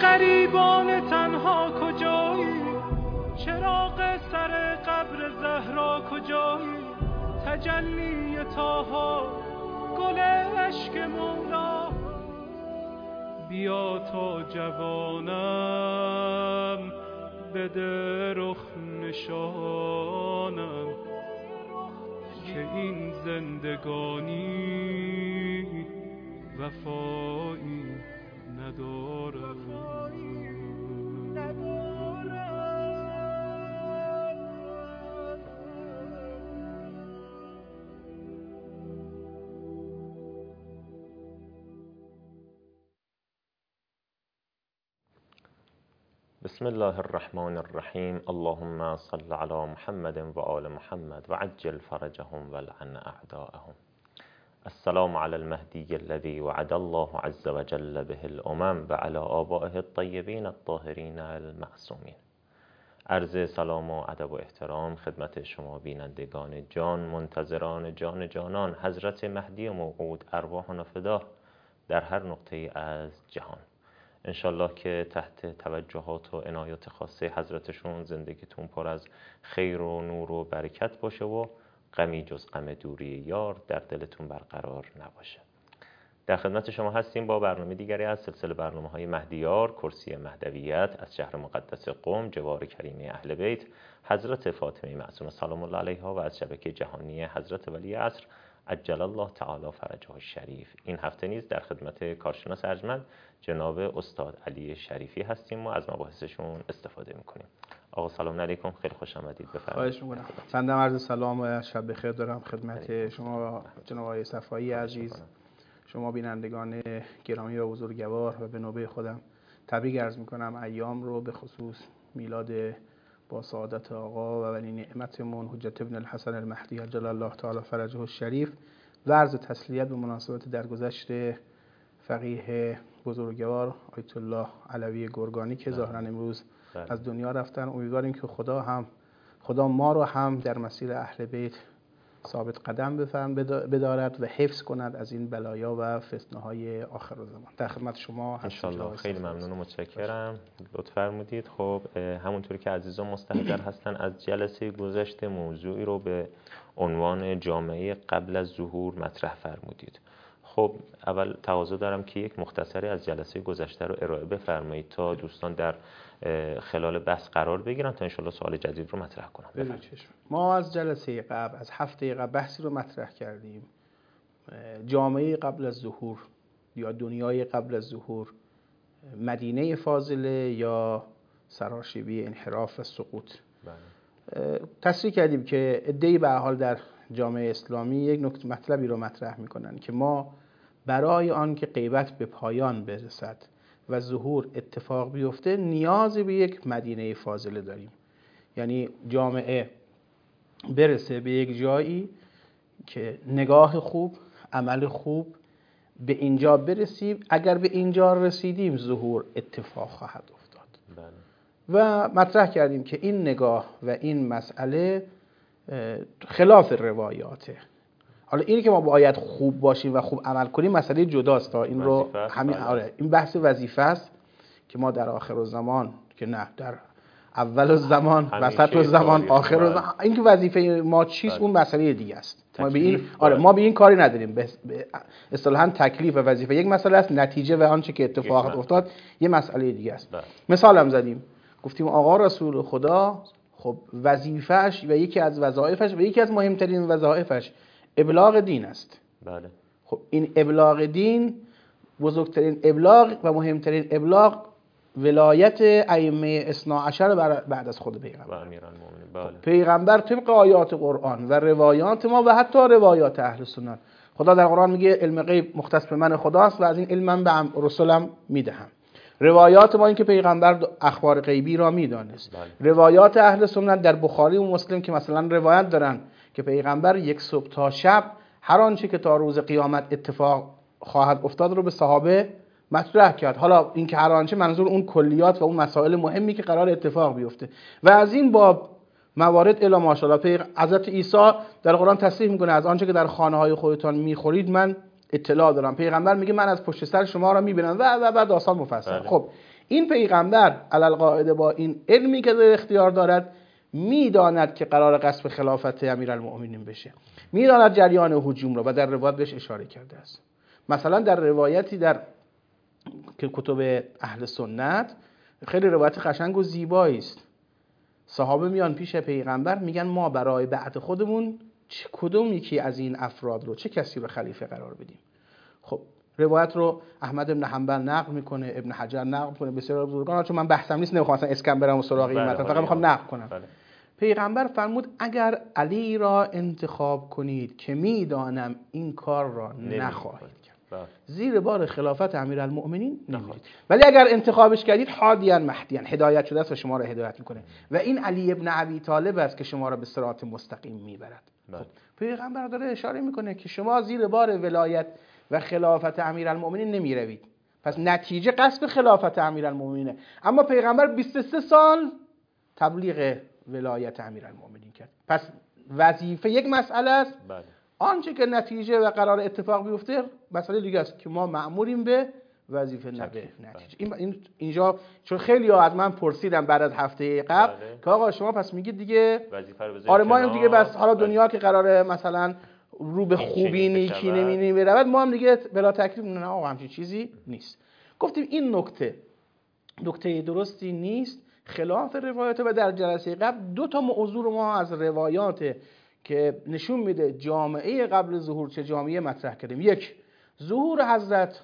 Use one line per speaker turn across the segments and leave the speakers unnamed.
غریبان تنها کجایی؟ چراغ سر قبر زهرا کجایی؟ تجلی طه گل عشق مولا، بیا تا جوانم بده رخ نشانم که این زندگانی وفایی ندارم.
بسم الله الرحمن الرحیم. اللهم صل علی محمد و آل محمد و عجل فرجهم و لعن اعداءهم. السلام علی المهدی الذی وعد الله عز وجل به الامم و علی آبائه الطیبین الطاهرین المعصومین. عرض سلام و ادب و احترام خدمت شما بینندگان جان، منتظران جان جانان، حضرت مهدی موعود ارواحنا فدا در هر نقطه از جهان. انشالله که تحت توجهات و عنایات خاصه حضرتشون زندگیتون پر از خیر و نور و برکت باشه و غمی جز غم دوری یار در دلتون برقرار نباشه. در خدمت شما هستیم با برنامه دیگری از سلسله برنامه‌های مهدیار، کرسی مهدویت از شهر مقدس قم، جوار کریمه اهل بیت حضرت فاطمه معصومه سلام الله علیها و از شبکه جهانی حضرت ولی عصر عجل الله تعالی فرجه الشریف. این هفته نیز در خدمت کارشناس ارجمند جناب استاد علی شریفی هستیم و از مباحثشون استفاده میکنیم. آقا سلام علیکم، خیلی خوش آمدید. بفرمایید.
خواهش میکنم. بنده عرض سلام و شب بخیر دارم خدمت شما جناب آقای صفایی عزیز، شما بینندگان گرامی و بزرگوار، و به نوبه خودم تبریک عرض میکنم ایام رو، به خصوص میلاد با سعادت آقا و ولی نعمتمون حجت ابن الحسن المهدی عجل الله تعالی فرجه الشریف و عرض تسلیت به مناسبت درگذشت فقیه بزرگوار آیت الله علوی گرگانی که ظاهرا امروز از دنیا رفتن. امیدواریم که خدا ما رو هم در مسیر اهل بیت ثابت قدم بدارد و حفظ کند از این بلایا و فتنه‌های آخر الزمان. در خدمت شما هستم.
انشالله. خیلی ممنون و متشکرم، لطف فرمودید. خب همونطوری که عزیزان مستحضر هستن، از جلسه گذشته موضوعی رو به عنوان جامعه قبل از ظهور مطرح فرمودید. خب اول تقاضا دارم که یک مختصری از جلسه گذشته رو ارائه بفرمایید تا دوستان در خلال بحث قرار بگیرن تا انشالله سوال جدید رو مطرح کنم.
ما از جلسه قبل، از هفته قبل بحثی رو مطرح کردیم، جامعه قبل از ظهور یا دنیای قبل از ظهور، مدینه فاضله یا سراشیبی انحراف و سقوط. تصریح کردیم که عده‌ای به هر حال در جامعه اسلامی یک نکته مطلبی رو مطرح میکنن که ما برای آن که غیبت به پایان برسد و ظهور اتفاق بیفته نیازی به یک مدینه فاضله داریم. یعنی جامعه برسه به یک جایی که نگاه خوب، عمل خوب، به اینجا برسیم. اگر به اینجا رسیدیم ظهور اتفاق خواهد افتاد. و مطرح کردیم که این نگاه و این مسئله خلاف روایاته. حالا اینی که ما باید خوب باشیم و خوب عمل کنیم مسئله جداست. تا این رو همین این بحث وظیفه است که ما در آخر الزمان، که نه در اول الزمان، وسط الزمان، آخر الزمان، این که وظیفه ما چیست اون مسئله دیگه است. ما به این کاری نداریم. به اصطلاحاً تکلیف و وظیفه یک مسئله است، نتیجه و آنچه که اتفاق افتاد یه مسئله دیگه است. مثال هم زدیم، گفتیم آقا رسول خدا خب وظیفه‌اش و یکی از وظایفش و یکی از مهمترین وظایفش ابلاغ دین است.
بله.
خب این ابلاغ دین، بزرگترین ابلاغ و مهمترین ابلاغ ولایت ائمه اثنا عشر بعد از خود پیغمبر.
بله.
پیغمبر طبق آیات قرآن و روایات ما و حتی روایات اهل سنت، خدا در قرآن میگه علم غیب مختص به من خداست و از این علم به رسولم میدهم. روایات ما این که پیغمبر اخبار غیبی را میدانست. روایات اهل سنت در بخاری و مسلم که مثلا روایت دارن که پیغمبر یک صبح تا شب هر آنچه که تا روز قیامت اتفاق خواهد افتاد رو به صحابه مطرح کرد. حالا این که هر آنچه منظور اون کلیات و اون مسائل مهمی که قرار اتفاق بیفته. و از این باب موارد الی ماشاءالله حضرت عیسی در قرآن تصریح میکنه از آنچه که در خانه‌های خودتان میخورید من اطلاع دارم. پیغمبر میگه من از پشت سر شما را میبینم و داستان مفصل. خب این پیغمبر علالقاعده با این علمی که در اختیار دارد میداند که قرار غصب خلافت امیرالمؤمنین بشه، میداند جریان هجوم رو و در روایت بهش اشاره کرده است. مثلا در روایتی در که کتب اهل سنت خیلی روایت قشنگ و زیبایی است. صحابه میان پیش پیغمبر میگن ما برای بعد خودمون کدوم یکی از این افراد رو، چه کسی رو خلیفه قرار بدیم. خب روایت رو احمد بن حنبل نقل میکنه، ابن حجر نقل میکنه، بسیار بزرگان، چون من بحثم نیست نمیخوام اصلا اسکم برم و سراغ این متن، فقط میخوام نقل کنم. پیغمبر فرمود اگر علی را انتخاب کنید که میدانم این کار را نخواهید کرد، زیر بار خلافت امیرالمؤمنین نمیرید، ولی اگر انتخابش کردید هادیاً مهدیاً، هدایت شده است و شما را هدایت میکنه و این علی ابن ابی طالب است که شما را به صراط مستقیم میبرد. خب پیغمبر داره اشاره میکنه که شما زیر بار ولایت و خلافت امیرالمؤمنین نمیروید، پس نتیجه غصب خلافت امیرالمؤمنینه. اما پیغمبر 23 سال تبلیغ ولایت امیرالمؤمنین کرد. پس وظیفه یک مسئله است، آنچه که نتیجه و قرار اتفاق بیفته مسئله دیگه است که ما مأموریم به وظیفه نتیجه. اینجا چون خیلی ها از من پرسیدن بعد از هفته قبل که آقا شما پس میگید دیگه آره ما هم دیگه بس حالا دنیا که قراره مثلا رو به خوبی نیکی نمی‌نی برود، ما هم دیگه بلا تکلیف. نه آقا همچین چیزی نیست. گفتیم این نکته درستی نیست، خلاف روایات. و در جلسه قبل 2 موضوع رو ما از روایات که نشون میده جامعه قبل ظهور چه جامعه مطرح کردیم. یک، ظهور حضرت،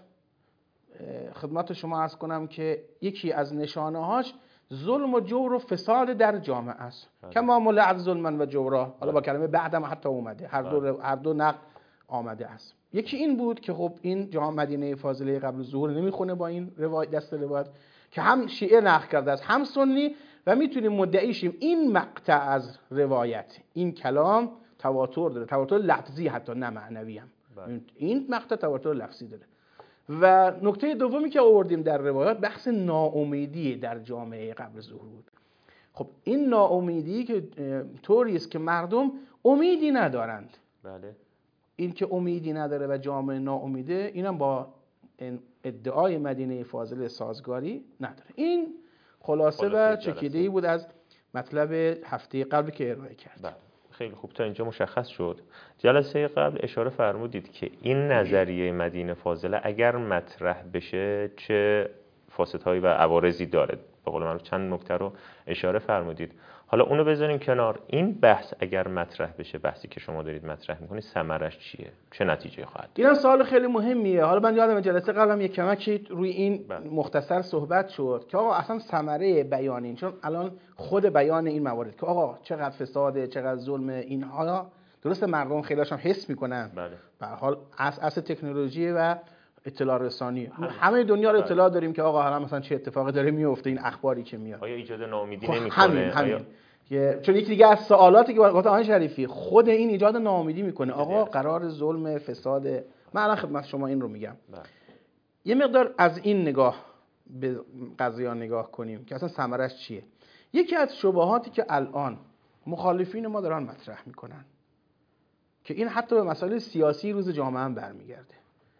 خدمت شما عرض کنم که یکی از نشانه‌هاش ظلم و جور و فساد در جامعه است. کما ملعت ظلما و جورا، حالا با کلمه بعدم حتی اومده، هر دو نقد آمده است. یکی این بود که خب این جامعه مدینه فاضله قبل ظهور نمیخونه با این روایت، دست روایت که هم شیعه نقل کرده است هم سنی، و میتونیم مدعی شیم این مقطع از روایت، این کلام تواتر داره، تواتر لفظی حتی نه معنوی هم. این مقطع تواتر لفظی داره. و نکته دومی که آوردیم در روایات بحث ناامیدی در جامعه قبل ظهور بود. خب این ناامیدی که طوری است که مردم امیدی ندارند.
بله. این
که امیدی نداره و جامعه ناامیده، اینم با ادعای مدینه فاضله سازگاری نداره. این خلاصه و چکیده‌ای بود از مطلب هفته قبل که ارائه کرد.
بله. خیلی خوب تا اینجا مشخص شد. جلسه قبل اشاره فرمودید که این نظریه مدینه فاضله اگر مطرح بشه چه فاسدهایی و عوارضی داره. به قول من چند نکته رو اشاره فرمودید. حالا اونو بذاریم کنار. این بحث اگر مطرح بشه، بحثی که شما دارید مطرح می‌کنید، ثمرش چیه؟ چه نتیجه خواهد داشت؟
این سوال خیلی مهمیه. حالا من یادم جلسه قبلم یک کمکی روی این مختصر صحبت شد که آقا اصلا ثمره بیان این، چون الان خود بیان این موارد که آقا چقدر فساده، چقدر ظلم، اینها درست مردم خیلی‌هاش هم حس می‌کنن.
بله.
به هر حال اساس تکنولوژی و اطلاع رسانی همه دنیا رو اطلاع داریم که آقا حالا مثلا چه اتفاقی داره میفته، این اخباری که میاد.
آیا ایجاد ناامیدی نمی‌کنه؟
همین. چون یکی دیگه از سوالاتی که گفت آقای شریفی، خود این ایجاد ناامیدی میکنه. آقا قرار ظلم فساد. من الان خدمت شما این رو میگم. یه مقدار از این نگاه به قضیه نگاه کنیم که اصلا ثمرش چیه. یکی از شبهاتی که الان مخالفین ما دارن مطرح میکنن که این حتی به مسائل سیاسی روز جامعه هم برمیگرده،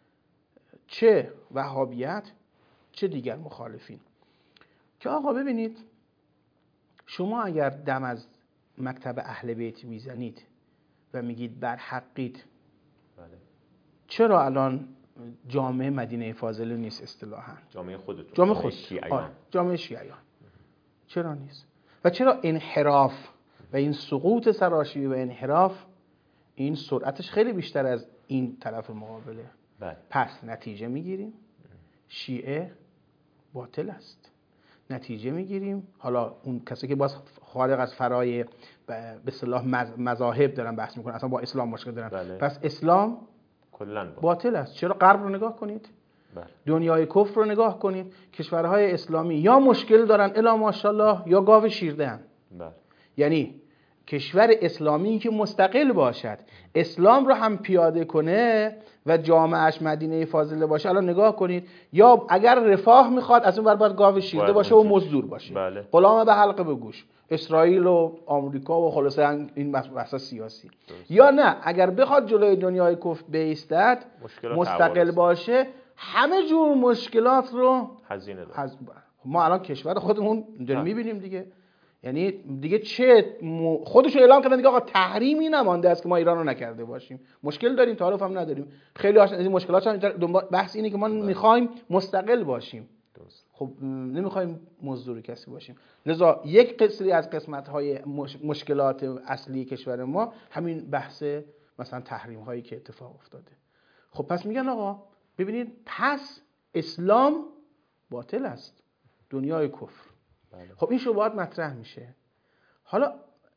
چه وهابیت چه دیگر مخالفین، که آقا ببینید شما اگر دم از مکتب اهل بیت میزنید و میگید بر حقید، چرا الان جامعه مدینه فاضله نیست اصطلاحاً؟
جامعه خودتون،
جامعه شیعیان چرا نیست؟ و چرا انحراف و این سقوط سراشیبی و انحراف این سرعتش خیلی بیشتر از این طرف مقابله؟ پس نتیجه میگیریم شیعه باطل است. نتیجه میگیریم حالا اون کسی که باز خارج از فرای به اصطلاح مذاهب دارن بحث میکنن، اصلا با اسلام مشکل دارن. پس اسلام کلاً باطل است. چرا؟ غرب رو نگاه کنید. دنیای کفر رو نگاه کنید. کشورهای اسلامی یا مشکل دارن الا ماشاءالله یا گاو شیرده‌اند. یعنی کشور اسلامی که مستقل باشد، اسلام رو هم پیاده کنه و جامعهش مدینه فاضله باشه، الان نگاه کنید، یا اگر رفاه میخواد از اون ور باید گاو شیرده باشه و مزدور باشه، غلام به حلقه به گوش، اسرائیل و آمریکا و خلاصه این بحث سیاسی. یا نه اگر بخواد جلوی دنیای کفر بایستد، مستقل باشه، همه جور مشکلات رو
هزینه داره.
ما الان کشور خودمون داریم میبینیم دیگه، یعنی دیگه چه خودشون اعلام کردن دیگه آقا تحریمی نمانده است که ما ایران رو نکرده باشیم. مشکل داریم، تعارف هم نداریم، خیلی از این مشکلات هم بحث اینه که ما میخوایم مستقل باشیم. خب نمیخوایم مزدور کسی باشیم. لذا یک قسری از قسمت‌های مشکلات اصلی کشور ما همین بحث مثلا تحریم هایی که اتفاق افتاده. خب پس میگن آقا ببینید پس اسلام باطل است، دنیای کفر. خب این شبهات مطرح میشه. حالا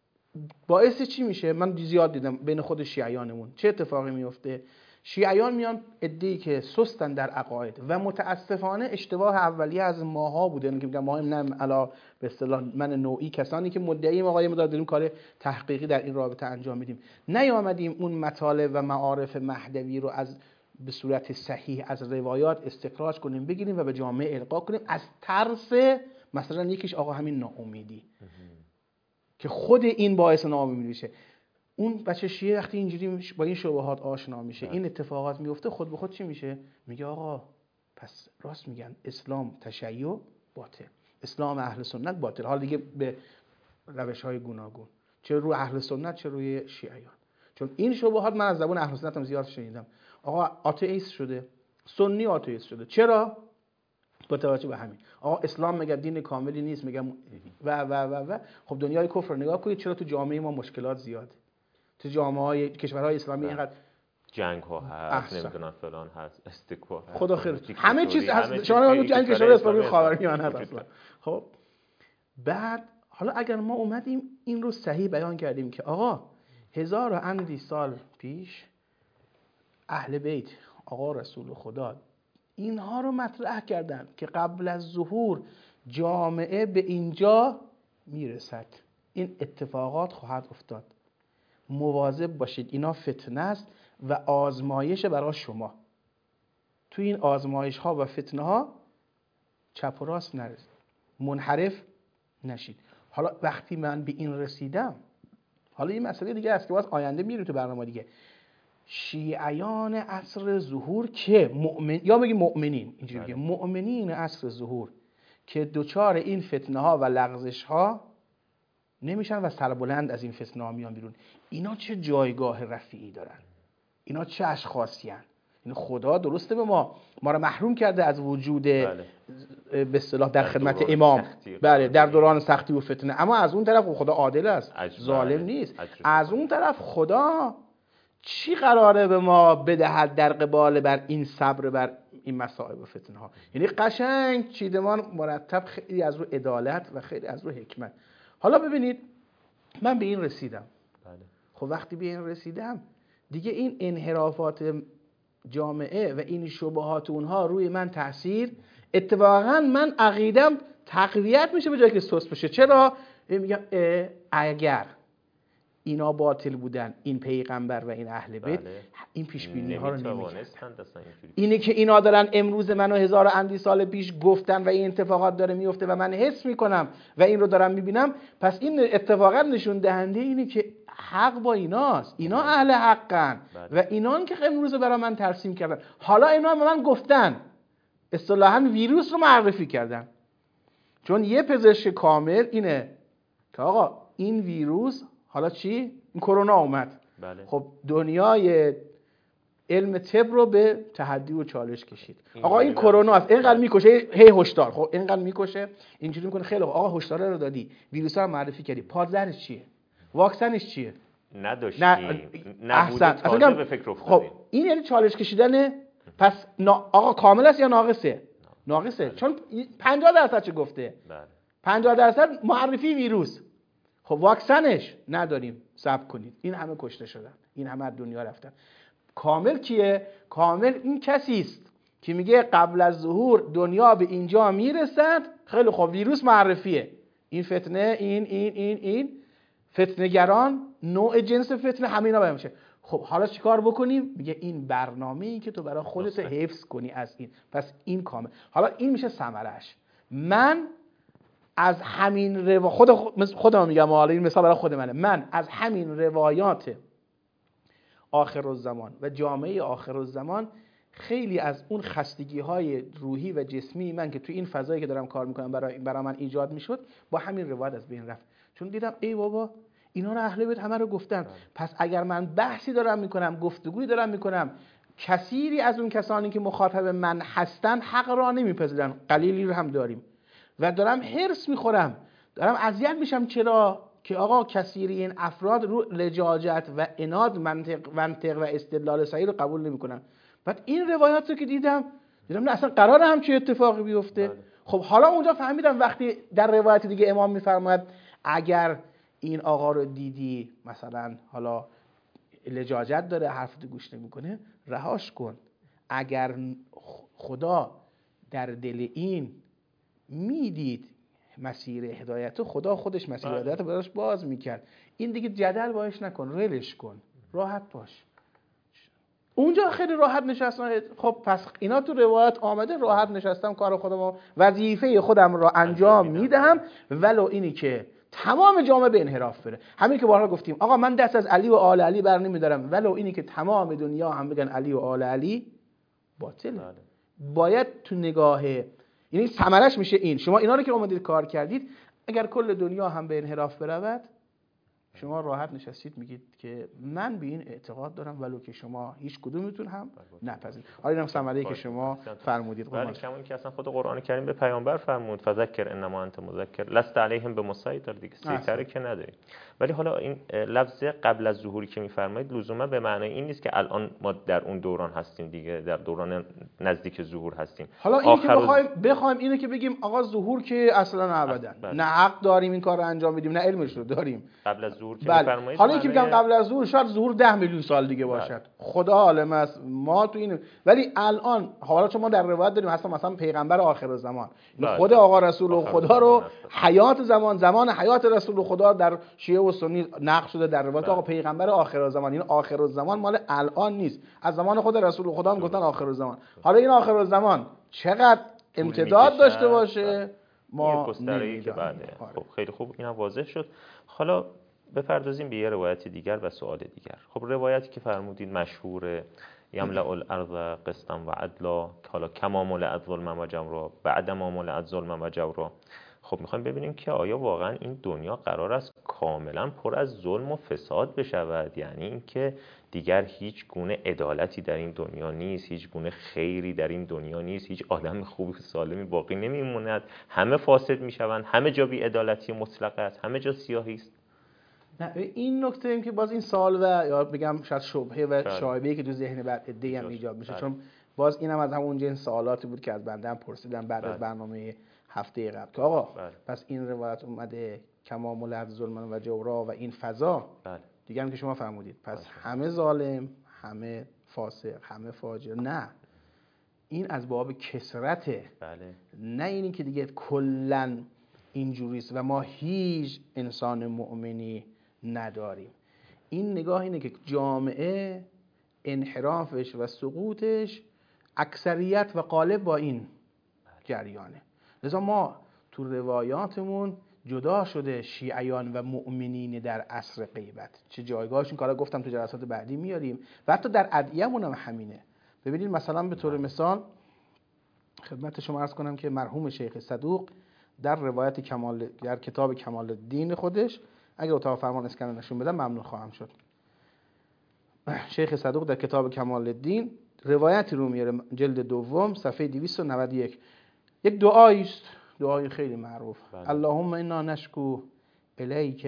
باعث چی میشه؟ من زیاد دیدم بین خود شیعیانمون چه اتفاقی میفته. شیعیان میان عده‌ای که سستن در عقاید و متاسفانه اشتباه اولیه از ماها بوده که میگم ما هم علا به اصطلاح من نوعی کسانی که مدعی آقای ما داریم کار تحقیقی در این رابطه انجام میدیم، نیامدیم اون مطالب و معارف مهدوی رو از به صورت صحیح از روایات استخراج کنیم بگیریم و به جامعه القا کنیم از ترس مثلا یکیش آقا همین ناامیدی که خود این باعث ناامیدی میشه. اون بچه شیعه وقتی اینجوری با این شبهات آشنا میشه، این اتفاقات میفته، خود به خود چی میشه؟ میگه آقا پس راست میگن اسلام تشیع باطل، اسلام اهل سنت باطل. حالا دیگه به روش‌های گوناگون، چه روی اهل سنت چه روی شیعیان. چون این شبهات من از زبان اهل سنت هم زیاد شنیدم. آقا آتئیست شده، سنی آتئیست شده. چرا؟ با توجه به همین آقا اسلام مگه دین کاملی نیست؟ میگم و خب دنیای کفر رو نگاه کنید، چرا تو جامعه ما مشکلات زیاده، تو جامعه‌های کشورهای اسلامی اینقدر
جنگ ها هست، نمیدونم فلان هست، استکوا هست،
خدا خیر، همه چیز هست. شما نگاه جنگ کشورهای اسلامی خاورمیانه هست اصلا. خب بعد حالا اگر ما اومدیم این رو صحیح بیان کردیم که آقا 1000 و اندی سال پیش اهل بیت آقا رسول خدا اینها رو مطرح کردن که قبل از ظهور جامعه به اینجا میرسد، این اتفاقات خواهد افتاد، مواظب باشید، اینا فتنه است و آزمایش برای شما. تو این آزمایش ها و فتنه ها چپ و راست نرید، منحرف نشید. حالا وقتی من به این رسیدم، حالا این مسئله دیگه است که باز آینده میریم تو برنامه دیگه. شیعیان عصر ظهور که یا بگیم مؤمنین، اینجوری بگیم مؤمنین عصر ظهور که دوچار این فتنه ها و لغزش ها نمیشن و سربلند از این فتنه ها میان بیرون، اینا چه جایگاه رفیعی دارن، اینا چه اشخاصی هن؟ این خدا درسته به ما رو محروم کرده از وجود به اصطلاح در خدمت امام، بله در دوران سختی و فتنه، اما از اون طرف خدا عادل است، ظالم نیست. از اون طرف خدا چی قراره به ما بدهد در قبال بر این صبر بر این مصائب و فتنه ها؟ یعنی قشنگ چیدمان مرتب، خیلی از رو عدالت و خیلی از رو حکمت. حالا ببینید من به این رسیدم. خب وقتی به این رسیدم دیگه این انحرافات جامعه و این شبهات اونها روی من تاثیر، اتفاقا من عقیدم تقویت میشه به جایی که سست بشه. چرا؟ میگم اگر اینا باطل بودن، این پیغمبر و این اهل بیت این پیش بینی ها رو نمی‌کردن. اینه که اینا دارن امروز منو 1000 اندی سال پیش گفتن و این اتفاقات داره میفته و من حس میکنم و این رو دارم میبینم، پس این اتفاقات نشون دهنده اینه که حق با ایناست، اینا اهل حقن و اینان که امروز برای من ترسیم کردن. حالا اینا به من گفتن، اصطلاحاً ویروس رو معرفی کردن. چون یه پزشک کامل اینه که آقا این ویروس، حالا چی؟ این کرونا اومد.
بله.
خب دنیای علم طب رو به تحدی و چالش کشید. آقا این کرونا است، اینقدر میکشه، هی هشدار. خب اینقدر میکشه، اینجوری میکنه، خیلی آقا هشدار رو دادی، ویروس رو معرفی کردی، پادزرش چیه؟ واکسنش چیه؟
نداشتیم.
احسن.
تازه به فکر افتادیم.
خب این یعنی چالش کشیدنه. پس آقا کامل است یا ناقصه؟ ناقصه. بله. چون 50% چه گفته؟ بله. 50% معرفی ویروس. خب واکسنش نداریم، صبر کنید. این همه کشته شدن، این همه از دنیا رفتن. کامل کیه؟ کامل این کسی است که میگه قبل از ظهور دنیا به اینجا میرسد. خیلی خب ویروس معرفیه، این فتنه، این فتنه‌گران، نوع جنس فتنه، همینا بیان میشه. خب حالا چیکار بکنیم؟ میگه این برنامه‌ای که تو برای خودت حفظ کنی از این، پس این کامل. حالا این میشه ثمره‌اش. من از همین خودم میگم، حالا این مثال برای خود منه، من از همین روایات آخرالزمان و جامعه آخرالزمان خیلی از اون خستگی های روحی و جسمی من که توی این فضایی که دارم کار میکنم برای من ایجاد میشد، با همین روایت از بین رفت. چون دیدم ای بابا اینا رو اهل بیت همه رو گفتن، پس اگر من بحثی دارم میکنم، گفتگویی دارم میکنم، کثیری از اون کسانی که مخاطب من هستن حق را نمیپذیرن، قلیلی رو هم داریم و دارم هرس میخورم، دارم اذیت میشم. چرا؟ که آقا کثیری این افراد رو لجاجت و عناد منطق و استدلال صحیح رو قبول نمیکنن. بعد این روایات رو که دیدم نه اصلا قراره هم چه اتفاقی بیفته. خب حالا اونجا فهمیدم وقتی در روایت دیگه امام میفرماید اگر این آقا رو دیدی مثلا حالا لجاجت داره، حرفتو گوش نمیکنه، رهاش کن. اگر خدا در دل این میدید مسیر هدایت، خدا خودش مسیر هدایت براش باز میکرد. این دیگه جدل باش نکن، ولش کن، راحت باش. اونجا خیلی راحت نشستم. خب پس اینا تو روایت آمده، راحت نشستم کار خودم، وظیفه خودم را انجام میدهم، ولو اینی که تمام جامعه به انحراف بره. همین که بارها گفتیم آقا من دست از علی و آل علی بر نمیدارم، ولو اینی که تمام دنیا هم بگن علی و آل علی باطله. باید تو نگاه، یعنی ثمرش میشه این، شما اینا رو که اومدید کار کردید، اگر کل دنیا هم به انحراف برود، شما راحت نشستید میگید که من به این اعتقاد دارم ولو که شما هیچ کدومتون هم نپذیرید. حالا اینم ثمره‌ای که شما فرمودید.
ولی کمون که اصلا خود قرآن کریم به پیامبر فرمود فذکر انما انت مذکر لست علیهم بمسیطر، دیگه سیطره که نداری. ولی حالا این لفظ قبل از ظهوری که میفرمایید لزوما به معنای این نیست که الان ما در اون دوران هستیم دیگه، در دوران نزدیک ظهور هستیم.
حالا این که بخوایم اینو که بگیم آقا ظهور که اصلا ابدا نه حق داریم این کار رو انجام بدیم، نه علمش رو داریم.
قبل از ظهور که میفرمایید،
حالا اینکه میگم قبل از ظهور، شاید ظهور 10 میلیون سال دیگه باشد، خدا عالم است ما تو این. ولی الان حالا چون ما در روایت داریم مثلا پیغمبر آخرالزمان، خود آقا رسول خدا رو حیات زمان حیات رسول خدا در شیعه و سنی نقل شده در روایت آقا پیغمبر آخرالزمان. این آخرالزمان مال الان نیست، از زمان خود رسول خدا هم گفتن آخرالزمان. حالا این آخرالزمان چقدر امتداد داشته باشه ما
گستره‌ای که بعده. خب خیلی خوب اینا واضح شد. حالا بپردازیم به یه روایت دیگر و سوال دیگر. خب روایتی که فرمودید مشهوره، یملأ الارض قسطا و عدلا، حالا کما ملئت ظلما و جورا بعد ما ملئت ظلما و جورا. خب میخوایم ببینیم که آیا واقعا این دنیا قرار است کاملا پر از ظلم و فساد بشود؟ یعنی اینکه دیگر هیچ گونه عدالتی در این دنیا نیست، هیچ گونه خیری در این دنیا نیست، هیچ آدم خوبی و سالمی باقی نمیموند، همه فاسد میشوند، همه جا بی عدالتی مطلق است، همه جا سیاهی است.
نه این نکته این که باز این سوال و یا بگم شاید شبهه و شایبه‌ای که تو ذهن بعد عده‌ای هم ایجاد میشه، چون باز اینم از همون جنس سوالاتی بود که از بنده هم پرسیدن بعد از برنامه هفته قبل که آقا پس این روایت اومده کما ملئت ظلما و جورا و این فضا دیگه هم که شما فرمودید پس همه ظالم، همه فاسق، همه فاجر. نه، این از باب کثرته، نه اینی که دیگه کلا اینجوریست و ما هیچ انسان مؤمنی نداریم. این نگاه اینه که جامعه انحرافش و سقوطش اکثریت و غالب با این جریانه. لذا ما تو روایاتمون جدا شده شیعیان و مؤمنین در عصر غیبت، چه جایگاهشون که حالا گفتم تو جلسات بعدی میاریم، و حتی در ادعیه‌مون هم همینه. ببینید مثلا به طور مثال خدمت شما عرض کنم که مرحوم شیخ صدوق در روایت در کتاب کمال الدین خودش، اگه اتاق فرمان اسکن نشون بدم ممنون خواهم شد. شیخ صدوق در کتاب کمال الدین روایتی رو میاره، جلد دوم صفحه 291. یک دعایی است، دعای خیلی معروف، اللهم انا نشکو الیک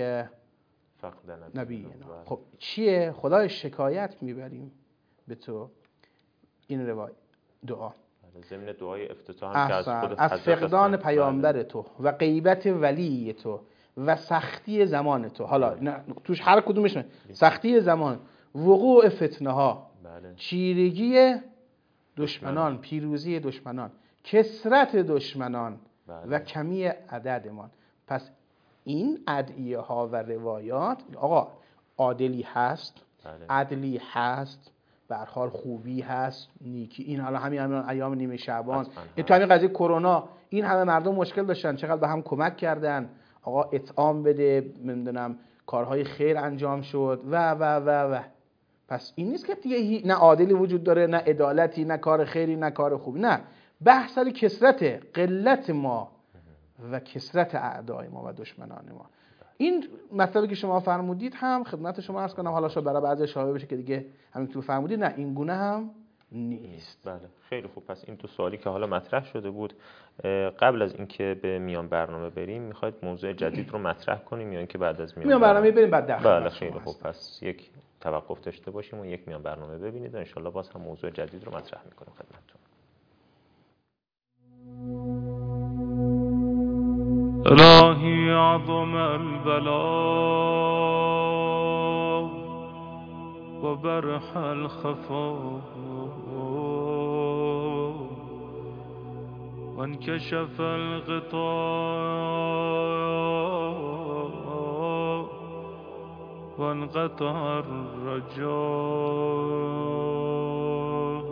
فقد نبینا. خب چیه؟ خدای شکایت میبریم به تو. این روایت دعا
ضمن دعای افتتاح که
از فقدان پیامبر تو و غیبت ولی تو و سختی زمان تو. حالا توش هر کدومش سختی زمان، وقوع فتنه ها، چیرگی دشمنان، پیروزی دشمنان، کثرت دشمنان و کمی عددمان. پس این ادعیه ها و روایات آقا عادلی هست، عدلی هست، به هر حال خوبی هست، نیکی. این حالا همین ایام نیمه شعبان، این تو همین قضیه کرونا، این همه مردم مشکل داشتن، چقدر به هم کمک کردن، آقا اطعام بده، نمیدونم کارهای خیر انجام شد و پس این نیست که دیگه نه عادلی وجود داره، نه عدالتی، نه کار خیری، نه کار خوبی. نه، بحث سر کثرت، قلت ما و کثرت اعدای ما و دشمنان ما. این مطلبی که شما فرمودید هم خدمت شما عرض کنم، حالا شاید برای بعضی شایعه بشه که دیگه همینطور فرمودید، نه این گونه هم نیست.
بله خیلی خوب. پس این 2 سوالی که حالا مطرح شده بود، قبل از اینکه به میان برنامه بریم میخواید موضوع جدید رو مطرح کنیم یا اینکه بعد از میان
برنامه بریم بعد داخل؟
بله خیلی خوب. پس یک توقف داشته باشیم و یک میان برنامه ببینید و انشالله باز هم موضوع جدید رو مطرح میکنیم خدمتتون.
الهی اعظم البلا و برح الخفا و انکشف الغطاء و انقطع الرجاء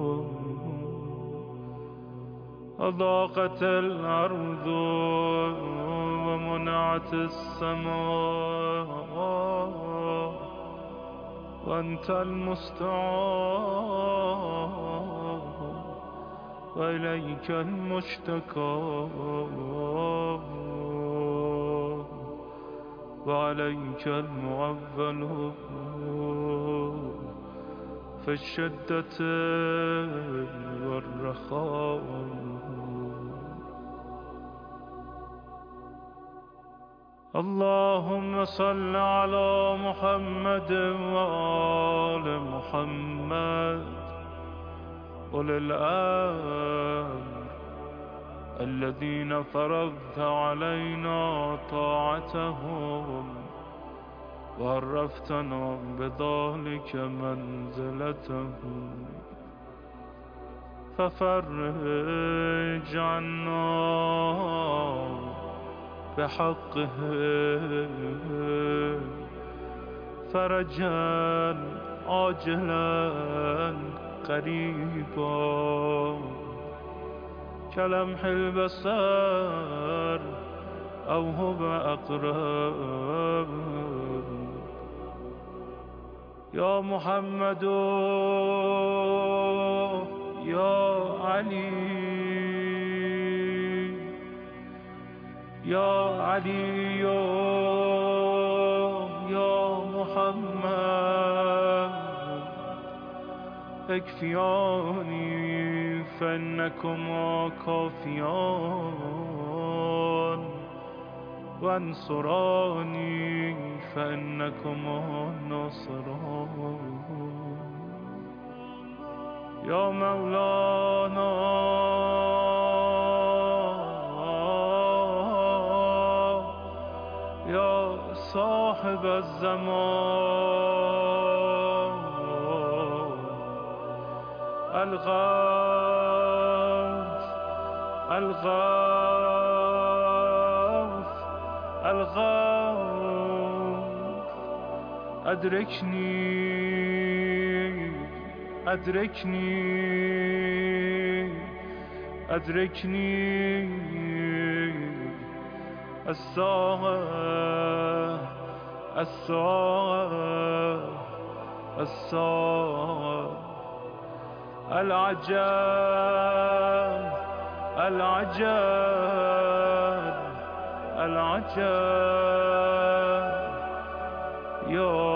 أضاقت الأرض ومنعت السماء وأنت المستعان وإليك المشتكى وعليك المعول في الشدة والرخاء. اللهم صل على محمد وآل محمد أولي الأمر الذين فرضت علينا طاعتهم وعرفتنا بذلك منزلتهم ففرج عنا بحقه فرجا عاجلا قريبا كلمح البصر أو هو أقرب. يا محمد يا علي يا علي يا محمد اكفياني فإنكما كافيان وانصراني فإنكما ناصران. يا مولانا يا صاحب الزمان الغوث الغوث الغوث أدركني أدركني أدركني الساعة الساعة الساعة العجب العجب العجب يا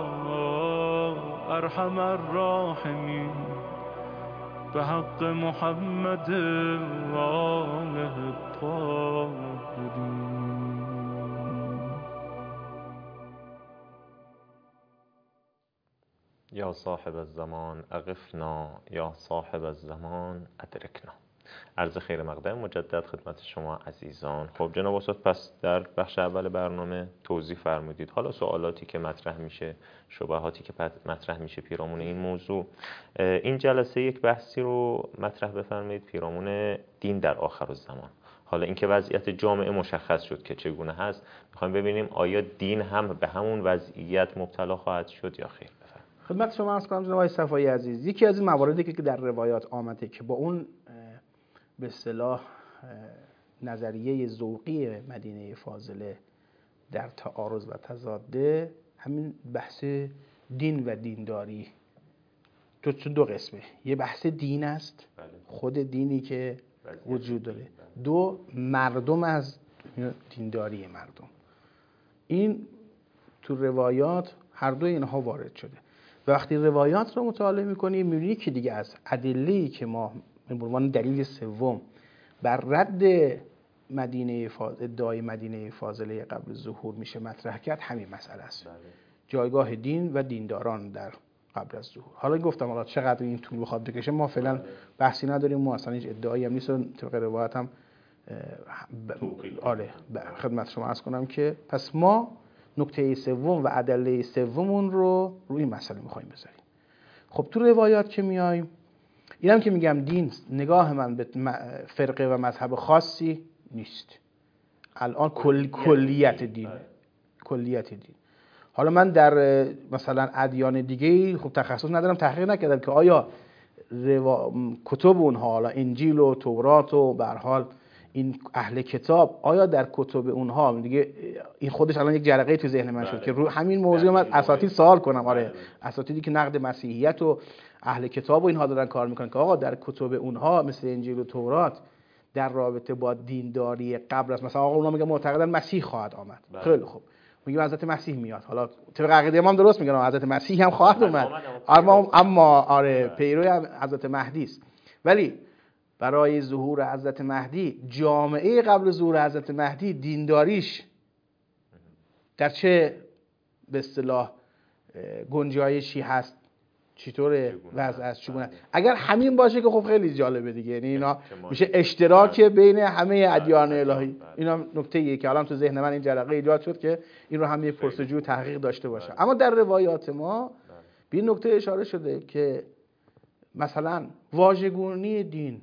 أرحم الراحمين بحق محمد وآله الطاهرين.
یا صاحب الزمان اغفنا یا صاحب الزمان ادرکنا. عرض خیر مقدم مجدد خدمت شما عزیزان. خب جناب استاد، پس در بخش اول برنامه توضیح فرمودید حالا سوالاتی که مطرح میشه، شبهاتی که مطرح میشه پیرامون این موضوع. این جلسه یک بحثی رو مطرح بفرمایید پیرامون دین در آخرالزمان. حالا اینکه وضعیت جامعه مشخص شد که چگونه هست، میخوایم ببینیم آیا دین هم به همون وضعیت مبتلا خواهد شد یا خیر.
خدمت شما عرض کنم جناب آقای صفایی عزیز، یکی از این مواردی که در روایات آمده که با اون به اصطلاح نظریه ذوقی مدینه فاضله در تعارض و تضاده، همین بحث دین و دینداری دو قسمه. یه بحث دین است، خود دینی که وجود داره. دو، مردم از دینداری مردم. این تو روایات هر دو اینها وارد شده. و وقتی روایات رو مطالعه می‌کنی می‌بینی که دیگه از ادله‌ای که ما به عنوان دلیل سوم بر رد ادعای مدینه فاضله قبل ظهور میشه مطرح کرد، همین مسئله است. جایگاه دین و دینداران در قبل از ظهور. حالا گفتم حالا چقدر این طول بخواد بکشه ما فعلا بحثی نداریم، ما اصلا هیچ ادعایی هم نیست. طبق روایت هم خدمت شما عرض کنم که پس ما نکته سوم و ادله سومون رو روی این مسئله می‌خوایم بذاریم. خب تو روایات که میایم، اینم که میگم دین نگاه من به فرقه و مذهب خاصی نیست. الان کلیت دین. حالا من در مثلا ادیان دیگه خب تخصص ندارم، تحقیق نکردم که آیا کتب اونها، حالا انجیل و تورات و به هر حال این اهل کتاب، آیا در کتب اونها دیگه این خودش الان یک جرقه تو ذهن من شد که رو همین موضوع من اساتید سوال کنم. اساتیدی که نقد مسیحیت و اهل کتاب و اینها دارن کار میکنن که آقا در کتب اونها مثل انجیل و تورات در رابطه با دینداری قبل از مثلا آقا اونا میگن معتقدن مسیح خواهد آمد. خیلی خوب، میگیم حضرت مسیح میاد. حالا طبق عقیده ما هم درست میگن حضرت مسیح هم خواهد اومد، اما پیروی هم حضرت مهدی است. ولی برای ظهور حضرت مهدی، جامعه قبل ظهور حضرت مهدی دینداریش در چه به اصطلاح گنجایشی هست، چطوره وضع است، چگونه؟ اگر همین باشه که خب خیلی جالبه دیگه، یعنی اینا میشه اشتراک بین همه ادیان الهی. اینا نکته‌ایه که الان تو ذهن من این جرقه ایجاد شد که این رو هم یه پرسجو تحقیق داشته باشه. اما در روایات ما به این نکته اشاره شده که مثلا واژگونی دین،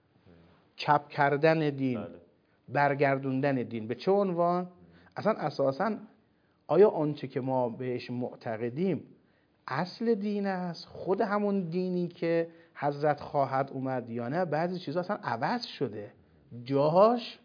چپ کردن دین، برگردوندن دین به چه عنوان؟ اصلا اساساً آیا آنچه که ما بهش معتقدیم اصل دین است، خود همون دینی که حضرت خواهد اومد، یا نه بعضی چیزا اصلا عوض شده، جاهاش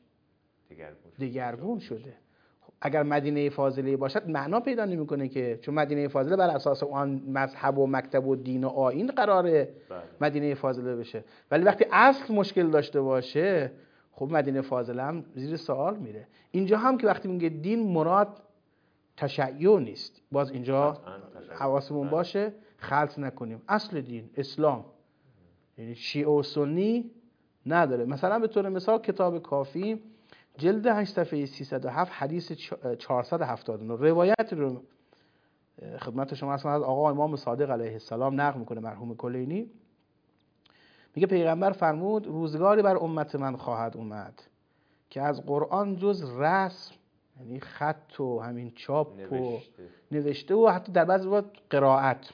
دگرگون شده؟ اگر مدینه فاضله باشد معنا پیدا نمیکنه که، چون مدینه فاضله بر اساس آن مذهب و مکتب و دین و آیین قراره مدینه فاضله بشه. ولی وقتی اصل مشکل داشته باشه خب مدینه فاضله هم زیر سوال میره. اینجا هم که وقتی میگه دین مراد تشیع نیست، باز اینجا حواسمون باشه خلط نکنیم. اصل دین اسلام، یعنی شیعه و سنی نداره. مثلا به طور مثال کتاب کافی جلد 8 صفحه 307 حدیث 479 روایت رو خدمت شما از آقا امام صادق علیه السلام نقل میکنه، مرحوم کلینی. میگه پیغمبر فرمود روزگاری بر امت من خواهد اومد که از قرآن جز رسم، یعنی خط و همین چاپ و نوشته و حتی در بعضی وقت قرائت،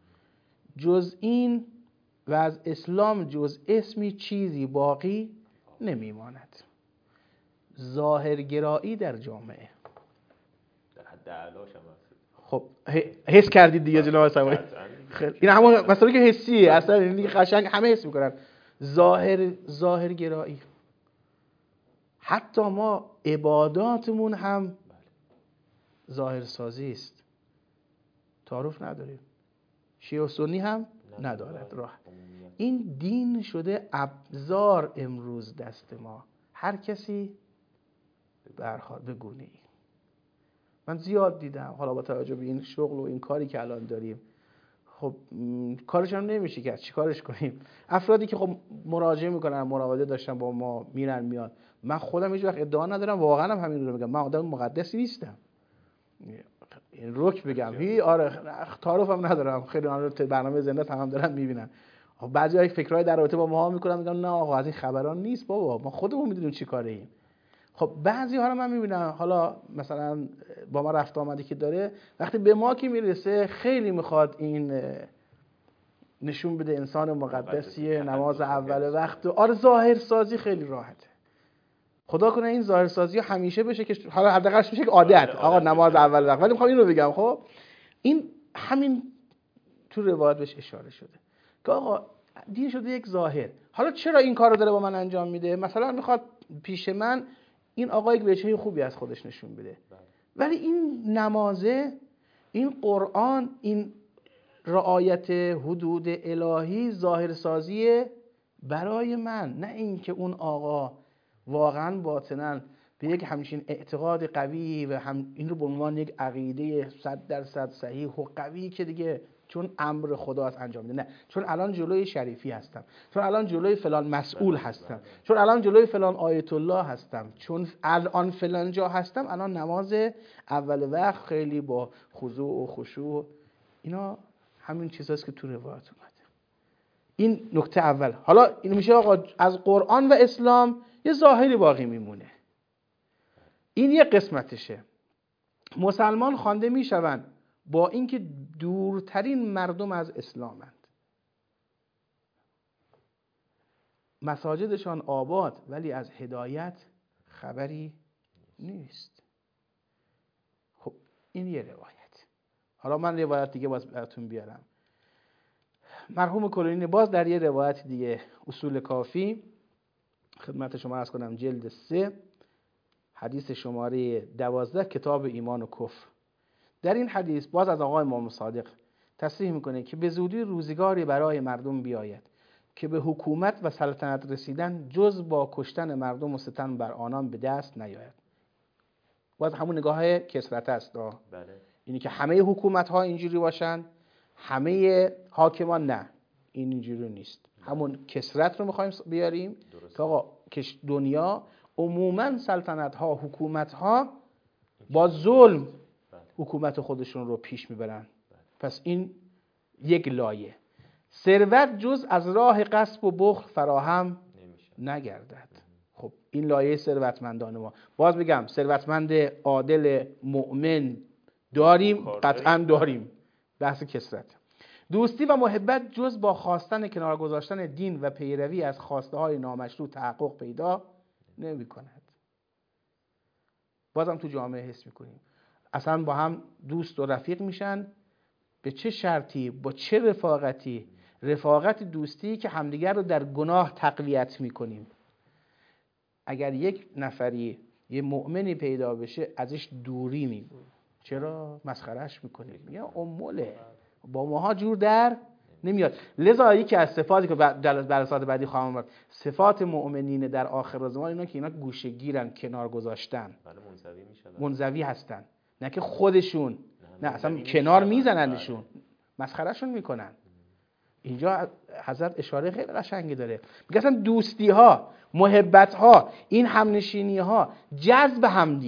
جز این و از اسلام جز اسمی چیزی باقی نمیماند. ظاهرگرایی در جامعه. خب حس کردید دیگه جناب سماعی؟ این همون مسئله که حسیه، اصلا این قشنگ همه حس میکنن. ظاهرگرایی. حتی ما عباداتمون هم ظاهرسازی است، تعارف نداریم. شیعه و سنی هم ندارد راه. این دین شده ابزار امروز دست ما، هر کسی به هر حال به گونه‌ای. من زیاد دیدم، حالا با توجه به این شغل و این کاری که الان داریم، خب کارش هم نمیشه کرد، چی کارش کنیم؟ افرادی که خب مراجعه میکنن، مراوده داشتن با ما، میرن میان. من خودم هیچ وقت ادعا ندارم، واقعا هم همین رو میگم، من آدم مقدسی نیستم، این رک بگم تعارف هم ندارم. خیلی آن رو برنامه زنده تمام دارن میبینن. بعضی فکرهای در رابطه با ما میکنن، میگن نه آقا از این خبران نیست بابا، ما خودمون میدونیم چی کاره ایم. خب بعضی ها رو من میبینم، حالا مثلا با ما رفت آمدی که داره، وقتی به ما که میرسه خیلی میخواد این نشون بده انسان مقدسیه، نماز اول وقت، ظاهر سازی خیلی راحته. خدا کنه این ظاهر سازی همیشه بشه که حالا حداقلش بشه که عادت، آقا نماز اول وقت. ولی میخوام این رو بگم، خب این همین تو روایت بهش اشاره شده که آقا دین شده یک ظاهر. حالا چرا این کارو داره با من انجام میده؟ مثلا میخواد پیش من این آقا یک وجهه خوبی از خودش نشون بده، ولی این نمازه، این قرآن، این رعایت حدود الهی ظاهر سازیه برای من، نه اینکه اون آقا واقعا باطنا به یک همچین اعتقاد قوی و این رو به عنوان یک عقیده 100% صحیح و قوی که دیگه چون امر خداست انجام میده. نه، چون الان جلوی شریفی هستم، چون الان جلوی فلان مسئول هستم، چون الان جلوی فلان آیت الله هستم، چون الان فلان جا هستم، الان نماز اول وقت خیلی با خضوع و خشوع، اینا همین چیزاست که تو روایت اومده. این نکته اول. حالا این میشه آقا از قرآن و اسلام یه ظاهری باقی میمونه. این یه قسمتشه. مسلمان خوانده میشوند با اینکه دورترین مردم از اسلامند، مساجدشان آباد، ولی از هدایت خبری نیست. خب این یه روایت. حالا من روایت دیگه باز براتون بیارم. مرحوم کلینی باز در یه روایت دیگه، اصول کافی، خدمت شما عرض کنم، جلد 3 حدیث شماره 12 کتاب ایمان و کفر. در این حدیث باز از آقای امام صادق تصریح میکنه که به زودی روزگاری برای مردم بیاید که به حکومت و سلطنت رسیدن جز با کشتن مردم و ستم بر آنان به دست نیاید. باز همون نگاه کثرت است. بله. اینی که همه حکومت ها اینجوری باشن، همه حاکمان نه، این اینجوری نیست. همون کثرت رو میخوایم بیاریم که آقا دنیا عموما سلطنت ها، حکومت ها با ظلم حکومت خودشون رو پیش میبرن. پس این یک لایه. ثروت جز از راه غصب و بخل فراهم نگردد. خب این لایه ثروتمندان ما. باز بگم ثروتمند عادل مؤمن داریم، قطعا داریم. بحث کثرت. دوستی و محبت جز با خواستن کنار گذاشتن دین و پیروی از خواسته های نامشروع تحقق پیدا نمی کند. بازم تو جامعه حس میکنیم اصلا با هم دوست و رفیق میشن، به چه شرطی، با چه رفاقتی؟ رفاقت دوستی که همدیگر رو در گناه تقویت میکنیم. اگر یک نفری یه مؤمنی پیدا بشه ازش دوری میگویم. چرا؟ مسخرهش میکنیم، یا اموله، با ماها جور در نمیاد. لذا یکی از صفاتی که در جلسات بعدی خواهم آورد، صفات مؤمنین در آخر زمان اینا که اینا گوشه‌گیرن، کنار گذاشتن، منزوی هستن، نه که خودشون، نه اصلا کنار میزننشون، مسخرهشون میکنن. اینجا حضرت اشاره خیلی قشنگی داره، میگه اصلا دوستی ها، محبت ها، این همنشینی ها جذب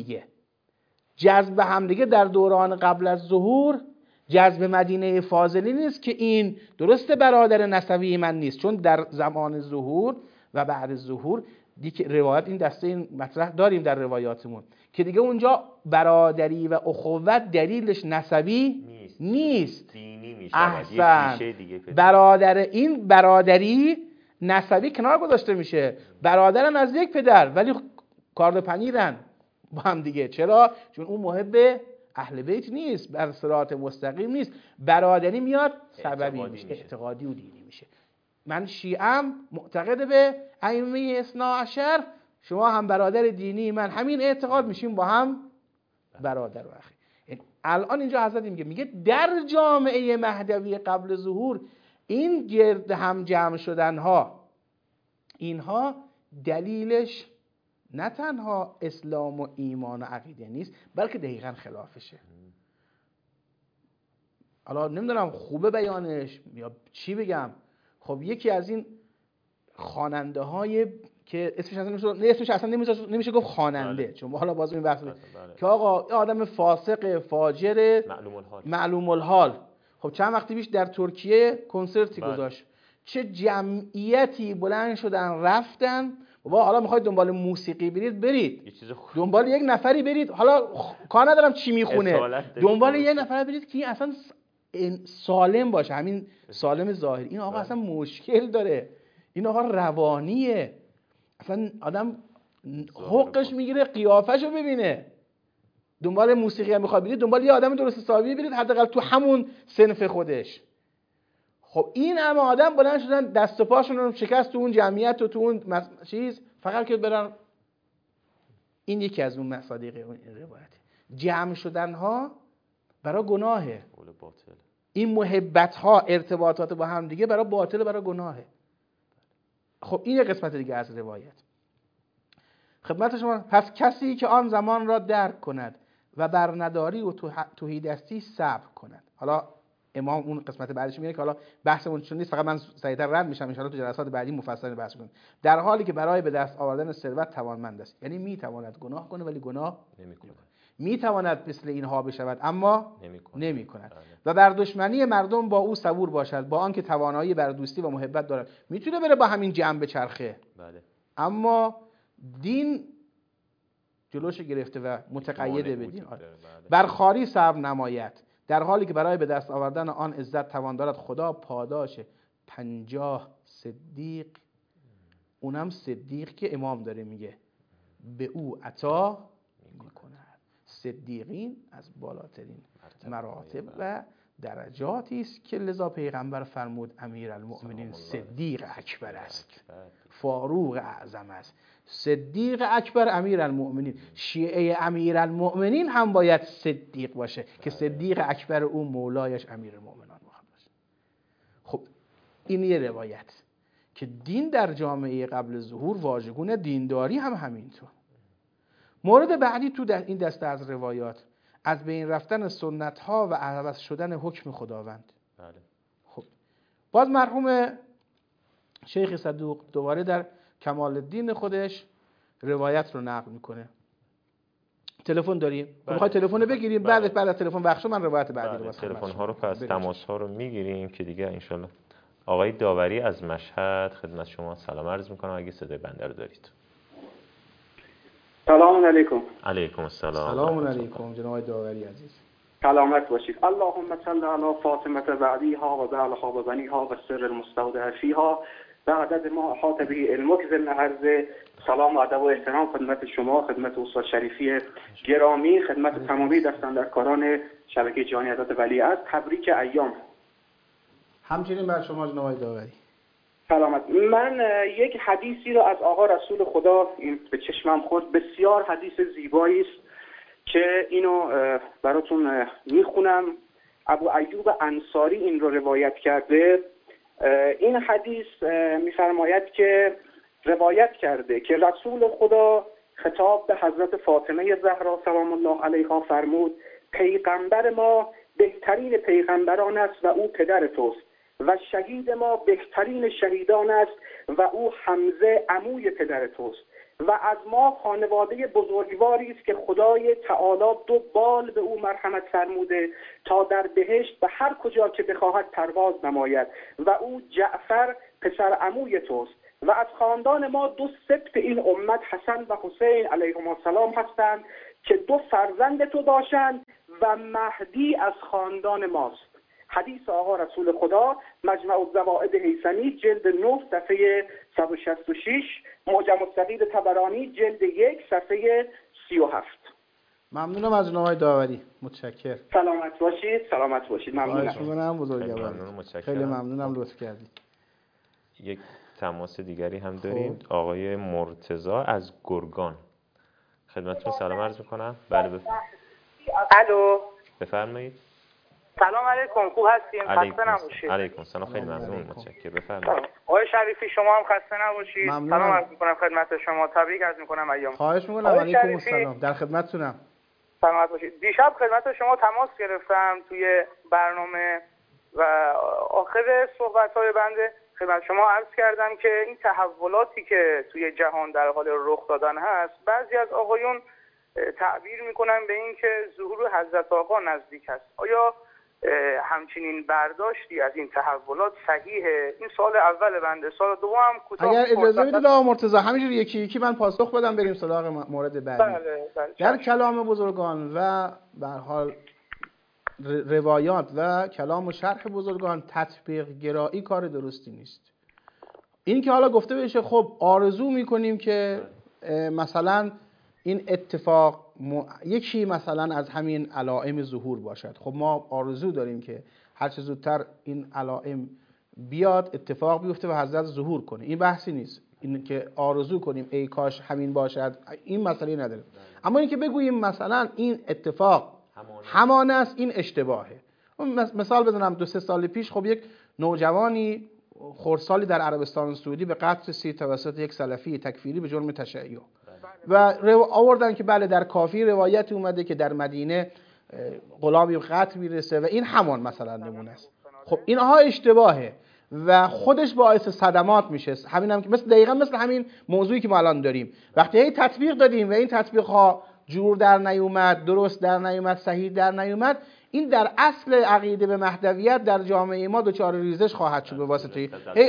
همدیگه در دوران قبل از ظهور، جذب مدینه فاضلی نیست که این درسته برادر نسبی من نیست، چون در زمان ظهور و بعد ظهور دیگه روایت این دسته این مطرح داریم در روایاتمون که دیگه اونجا برادری و اخوت دلیلش نسبی نیست، دینی میشه. احسن. این برادری نسبی کنار گذاشته میشه، برادرن از یک پدر ولی کارد پنیرن با هم دیگه. چرا؟ چون اون محب اهل بیت نیست، بر صراط مستقیم نیست. برادری میاد سببی میشه، اعتقادی و دینی میشه. من شیعم معتقد به ائمه اثنا عشر، شما هم برادر دینی من، همین اعتقاد میشیم با هم برادر و اخی. الان اینجا حضرت میگه در جامعه مهدوی قبل ظهور این گرد هم جمع شدن ها، اینها دلیلش نه تنها اسلام و ایمان و عقیده نیست، بلکه دقیقاً خلافشه. حالا نمیدونم خوبه بیانش یا چی بگم. خب یکی از این خواننده های که اسمش اصلا نمیشه گفت خواننده، چون حالا باز این بحث که آقا آدم فاسق فاجر معلوم الحال، خب چند وقتی پیش در ترکیه کنسرتی گذاشت، چه جمعیتی بلند شدن رفتن. بابا حالا میخواید دنبال موسیقی برید، دنبال یک نفری برید، حالا کار ندارم چی میخونه، دنبال یک نفر برید که اصلا سالم باشه، همین سالم ظاهری. این آقا اصلا مشکل داره، این آقا روانیه، اصلا آدم حقش میگیره قیافه‌شو ببینه. دنبال موسیقی هم میخواد برید، دنبال یه آدم درست حسابی برید، حداقل تو همون صنف خودش. خب این همه آدم بلند شدن دست و پاشون رو شکست تو اون جمعیت و تو اون چیز، فقط که برن. این یکی از اون مصادیق اون روایت. جمع شدن ها برای گناهه. این محبت ها، ارتباطات با هم دیگه برای باطل، برای گناهه. خب این یه قسمت دیگه از روایت. خدمت شما، پس کسی که آن زمان را درک کند و بر نداری و تهیدستی صبر کند. حالا امام اون قسمت بعدش میگه که حالا بحثمون چون نیست، فقط من سریعتر رد میشم، ان شاءالله تو جلسات بعدی مفصل بحث کنیم. در حالی که برای به دست آوردن ثروت توانمند است، یعنی میتواند گناه کنه ولی گناه نمیکنه. میتواند مثل اینها بشود اما نمیکند. و بر دشمنی مردم با او صبور باشد، با آنکه توانایی بر دوستی و محبت دارد. میتونه بره با همین جمع بچرخه، بله، اما دین جلوش گرفته و متقیده به دین. بر خاری صبر نماید، در حالی که برای به دست آوردن آن عزت توان دارد. خدا پاداش 50 صدیق، اونم صدیق که امام داره میگه، به او عطا میکند. صدیقین از بالاترین مراتب و درجاتی است که لذا پیغمبر فرمود امیرالمؤمنین صدیق اکبر است، فاروق اعظم است. صدیق اکبر امیرالمؤمنین، شیعه امیرالمؤمنین هم باید صدیق باشه که صدیق اکبر او مولایش امیرالمؤمنان محمد باشه. خب این یه روایت که دین در جامعه قبل ظهور واژگون، دینداری هم همینطور. مورد بعدی تو در این دسته از روایات، از بین رفتن سنت ها و عوض شدن حکم خداوند. بله. خب باز مرحوم شیخ صدوق دوباره در کمال الدین خودش روایت رو نقل میکنه. تلفن داریم؟ میخوای تلفن رو بگیریم؟
بله.
بعد از تلفن بخش من روایت بعدی رو
تلفن ها رو پس تماس ها رو میگیریم که دیگه ان شاء الله. آقای داوری از مشهد خدمت شما سلام عرض میکنم اگه صدای بنده رو دارید.
سلام علیکم.
علیکم السلام.
سلام علیکم جناب داوری عزیز.
سلامت باشید. اللهم صل علی فاطمه بعدیها و بعلها و بنیها و سر المستودع فیها و عدد ما احاط به علمک. ضمن عرض سلام و ادب و احترام خدمت شما، خدمت استاد شریفی گرامی، خدمت تمامی دستاندرکاران شبکه جهانی حضرت ولیعصر. تبریک ایام.
همچنین بر شما جناب داوری.
سلامت. من یک حدیثی رو از آقا رسول خدا این به چشمم خورد، بسیار حدیث زیبایی است که اینو براتون میخونم. ابو ایوب انصاری این رو روایت کرده. این حدیث میفرماید که روایت کرده که رسول خدا خطاب به حضرت فاطمه زهرا سلام الله علیها فرمود: پیغمبر ما بهترین پیغمبران است و او پدر توست، و شهید ما بهترین شهیدان است و او حمزه عموی پدر توست، و از ما خانواده بزرگواری است که خدای تعالی 2 بال به او مرحمت فرموده تا در بهشت به هر کجا که بخواهد پرواز نماید، و او جعفر پسر عموی توست، و از خاندان ما 2 سبط این امت حسن و حسین علیهما السلام هستند که 2 فرزند تو باشند و مهدی از خاندان ماست. حدیث آقا رسول خدا، مجمع الزوائد هیثمی جلد 9 صفحه 166، معجم الصغیر طبرانی جلد 1 صفحه 37.
ممنونم از جناب داوری. متشکرم.
سلامت باشید. سلامت باشید.
ممنونم بزرگوار. خیلی ممنونم، لطف کردید.
یک تماس دیگری هم داریم. آقای مرتضی از گرگان خدمتتون سلام عرض میکنم. بله
الو
بفرمایید.
سلام علیکم، خوب هستین؟ خسته نباشید.
علیکم سلام، خیلی ممنون، متشکرم. بفرمایید.
آقای شریفی شما هم خسته نباشید. سلام عرض میکنم خدمت شما، تبریک عرض میکنم ایام.
خواهش میکنم. علیکم السلام، در خدمتتونم.
سلامت باشید. دیشب خدمت شما تماس گرفتم توی برنامه و آخر صحبت‌های بنده خدمت شما عرض کردم که این تحولاتی که توی جهان در حال رخ دادن هست، بعضی از آقایون تعبیر میکنن به این که ظهور حضرت آقا نزدیک است. آیا همچنین برداشتی از این تحولات صحیحه؟ این سال اول بنده. سال دوم کوتاه
اگر اجازه بدید آقا مرتضی همینجوری یکی من پاسخ بدم بریم سراغ مورد بعدی.
بله.
در کلام بزرگان و به هر حال روایات و کلام و شرح بزرگان تطبیق گرایی کار درستی نیست. این که حالا گفته بشه خب آرزو میکنیم که مثلا این اتفاق یکی مثلا از همین علائم ظهور باشد. خب ما آرزو داریم که هر چه زودتر این علائم بیاد، اتفاق بیفته و حضرت ظهور کنه. این بحثی نیست. این که آرزو کنیم ای کاش همین باشد، این مسئله نداره. اما این که بگوییم مثلا این اتفاق همان است، این اشتباهه. مثال بزنم 2-3 سال پیش خب یک نوجوانی خردسالی در عربستان سعودی به قتل رسید توسط یک سلفی تکفیری به جرم تشیع و آوردن که بله در کافی روایت اومده که در مدینه غلامی به قتل میرسه و این همان مثلا نمونه است. خب اینها اشتباهه و خودش باعث صدمات میشه. همین هم که دقیقاً مثل همین موضوعی که ما الان داریم، وقتی هی تطبیق دادیم و این تطبیق ها جور در نیومد، درست در نیومد، صحیح در نیومد، این در اصل عقیده به مهدویت در جامعه ما دچار ریزش خواهد شد به واسطه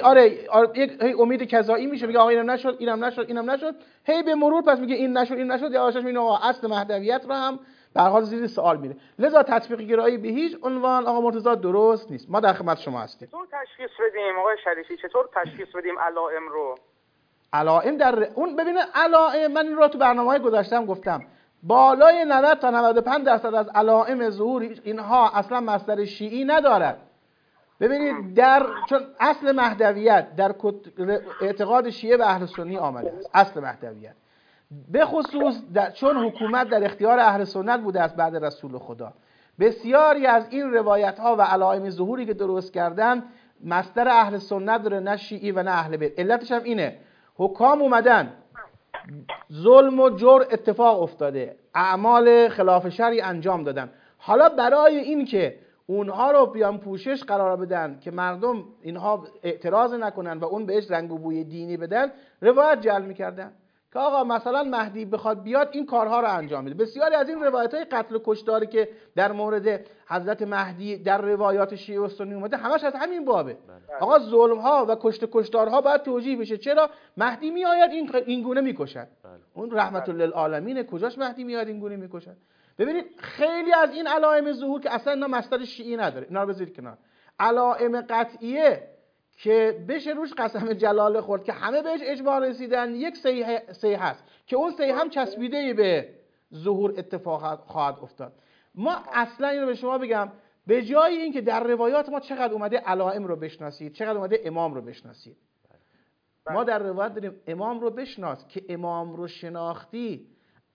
هی امید کذایی میشه، میگه آقا اینم نشد، اینم نشد، اینم نشد، هی به مرور پس میگه این نشد، این نشد، یا آشش میگه آقا اصل مهدویت رو هم به هر حال زیر سوال میره. لذا تطبیق گرایی به هیچ عنوان آقا مرتضی درست نیست. ما در خدمت شما هستیم.
چطور تشخیص بدیم آقای شریفی، چطور تشخیص بدیم علائم رو؟
علائم در اون ببینه علائم، من این رو تو برنامه‌های گذاشتم گفتم بالای 90 تا 95% از علائم ظهور اینها اصلا مصدر شیعی ندارد. ببینید چون اصل مهدویت در اعتقاد شیعه و اهل سنی آمده است. اصل مهدویت به خصوص چون حکومت در اختیار اهل سنت بوده است بعد رسول خدا، بسیاری از این روایت ها و علائم ظهوری که درست کردن مصدر اهل سنت داره، نه شیعی و نه اهل بیت. علتش هم اینه حکام اومدن، ظلم و جور اتفاق افتاده، اعمال خلاف شرعی انجام دادن، حالا برای این که اونها رو بیان پوشش قرار بدن که مردم اینها اعتراض نکنن و اون بهش رنگ و بوی دینی بدن، روایت جعل میکردن که آقا مثلا مهدی بخواد بیاد این کارها رو انجام میده. بسیاری از این روایت‌های قتل و کشتاری که در مورد حضرت مهدی در روایات شیعه و سنی اومده همش از همین بابه. آقا ظلم‌ها و کشتارها باید توجیه بشه. چرا مهدی میآید این گونه میکشد؟ اون رحمت للعالمین کجاش مهدی میاد این گونه میکشد؟ ببینید خیلی از این علائم ظهور که اصلا اینا مصدر شیعی نداره، اینا رو بذارید کنار. علائم قطعیه که بشه روش قسم جلاله خورد که همه بهش اجماع رسیدن، یک صحیح هست که اون صحیح هم چسبیده به ظهور اتفاق خواهد افتاد. ما اصلا اینو به شما بگم، به جای این که در روایات ما چقدر اومده علائم رو بشناسید، چقدر اومده امام رو بشناسید، ما در روایت داریم امام رو بشناس که امام رو شناختی،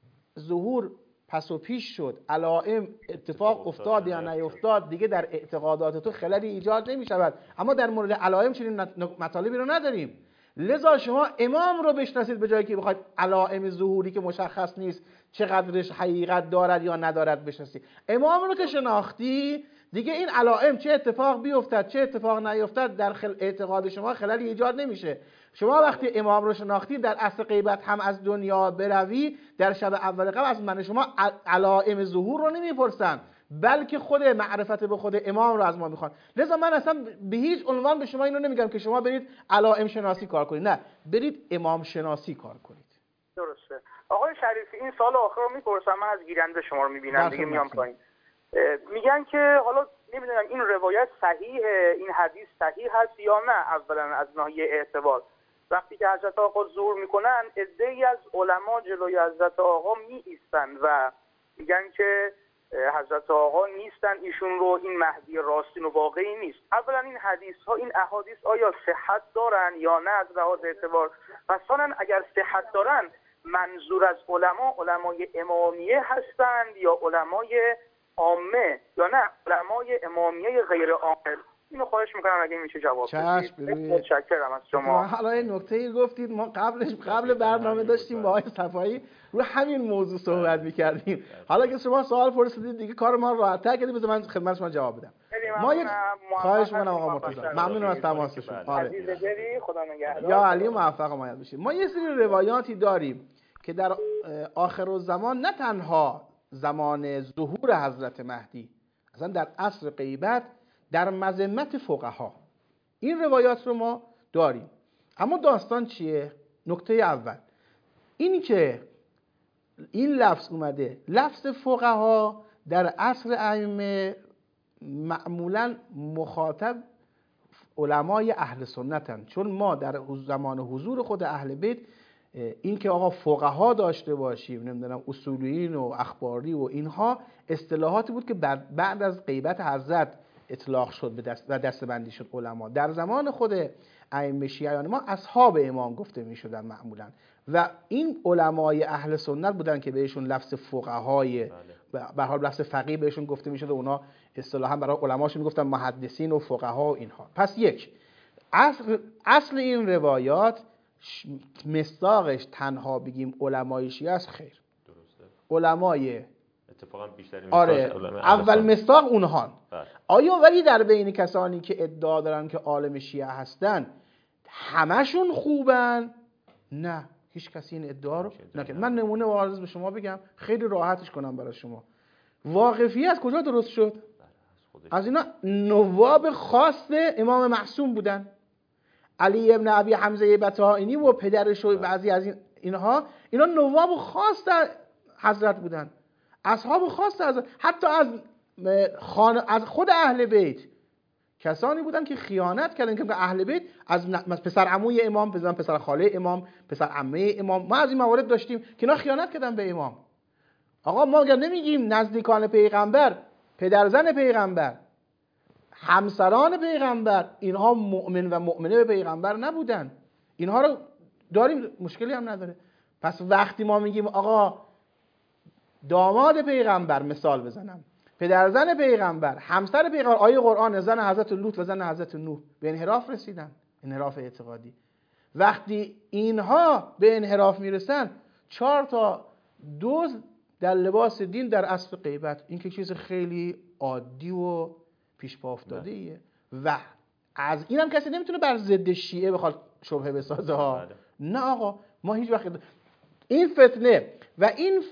ظهور پس و پیش شد، علائم اتفاق افتاد یا نیفتاد، دیگه در اعتقادات تو خللی ایجاد نمی شود. اما در مورد علائم چنین مطالبی رو نداریم. لذا شما امام رو بشناسید به جایی که بخواید علائم ظهوری که مشخص نیست چقدرش حقیقت دارد یا ندارد بشناسید. امام رو که شناختی، دیگه این علائم چه اتفاق بیفتد چه اتفاق نیفتد در اعتقاد شما خللی ایجاد نمیشه. شما وقتی امام رو شناختی در عصر غیبت هم از دنیا بروی، در شب اول قبل از من شما علائم ظهور رو نمیپرسن، بلکه خود معرفت به خود امام رو از ما میخوان. لذا من اصلا به هیچ عنوان به شما اینو نمیگم که شما برید علائم شناسی کار کنید، نه، برید امام شناسی کار کنید.
درسته. آقای شریفی این سال آخر رو میپرسم، من از گیرنده شما رو میبینم دیگه میام پایین. میگن که حالا نمیدونم این روایت صحیحه، این حدیث صحیح هست یا نه. اولا از ناحیه اعتبار وقتی که حضرت آقا ظهور میکنن، عده‌ای از علما جلوی حضرت آقا می ایستن و میگن که حضرت آقا نیستن، ایشون رو این مهدی راستین و واقعی نیست. اولا این حدیث ها، این احادیث آیا صحت دارن یا نه از لحاظ اعتبار؟ و ثانیا اگر صحت دارن، منظور از علمای امامیه هستند یا علمای عامه یا نه علمای امامیه غیر عامه؟ اینو خواهش میکنم اگه میشه جواب بدید. متشکرم از شما.
حالا این نکته‌ای گفتید، ما قبل برنامه داشتیم با آقای صفایی رو همین موضوع صحبت می‌کردیم. حالا که شما سوال پرسیدید دیگه کار ما راحت‌تر کردید، بذار من خدمت شما جواب بدم. ما یک خواهش می‌کنم آقا مرتضی، ممنونم از تماسشون.
عزیز دلی، خدا نگهدار.
یا علی موفق و مایل باشید. ما یه سری روایاتی داریم که در آخرالزمان، نه تنها زمان ظهور حضرت مهدی، اصلا در عصر غیبت، در مذمت فقها این روایات رو ما داریم. اما داستان چیه؟ نکته اول اینی که این لفظ اومده، لفظ فقها در عصر ائمه معمولا مخاطب علمای اهل سنتن، چون ما در زمان حضور خود اهل بیت این که آقا فقها داشته باشیم، نمیدونم اصولیین و اخباری و اینها اصطلاحاتی بود که بعد از غیبت حضرت اطلاق شد و دسته‌بندی شد علما. در زمان خود ائمه شیعیان ما اصحاب امام گفته می‌شدن معمولا، و این علمای اهل سنت بودن که بهشون لفظ فقهای به حال لفظ فقیه بهشون گفته میشد و اونا اصطلاحا برای علماشون میگفتن محدثین و فقها و اینها. پس یک اصل این روایات مصداقش تنها بگیم علمای شیعه است؟ خیر.
درسته.
علمای
اتفاقا بیشتر
اول مصداق اونهان. آیا ولی در بین کسانی که ادعا دارن که عالم شیعه هستن همشون خوبن؟ نه، هیچ کسی این ادعا رو نکرد. من نمونه عارض به شما بگم خیلی راحتش کنم برای شما. واقفی از کجا درست شد؟ از اینا نواب خاص امام معصوم بودن. علی ابن ابی حمزه بطائینی و پدرش و بعضی از اینا نواب خاص حضرت بودن، اصحاب خاص حضرت. حتی از خود اهل بیت کسانی بودن که خیانت کردن که اهل بیت از پسر عموی امام، پسر خاله امام، پسر عمه امام، ما از این موارد داشتیم که اینا خیانت کردن به امام. آقا ما اگر نمیگیم نزدیکان پیغمبر، پدرزن پیغمبر، همسران پیغمبر، اینها مؤمن و مؤمنه به پیغمبر نبودن، اینها رو داریم، مشکلی هم نداره. پس وقتی ما میگیم آقا داماد پیغمبر، مثال بزنم، پدرزن پیغمبر، همسر پیغمبر، آیه قرآن زن حضرت لوط و زن حضرت نوح به انحراف رسیدن، انحراف اعتقادی. وقتی اینها به انحراف میرسن 4 تا دزد در لباس دین در اسب غیبت، این که چیز خیلی عادی و پیش پا افتاده ایه و از اینم کسی نمیتونه بر ضد شیعه بخواد شبهه بسازه ها. نه آقا، ما هیچ وقت این فتنه و این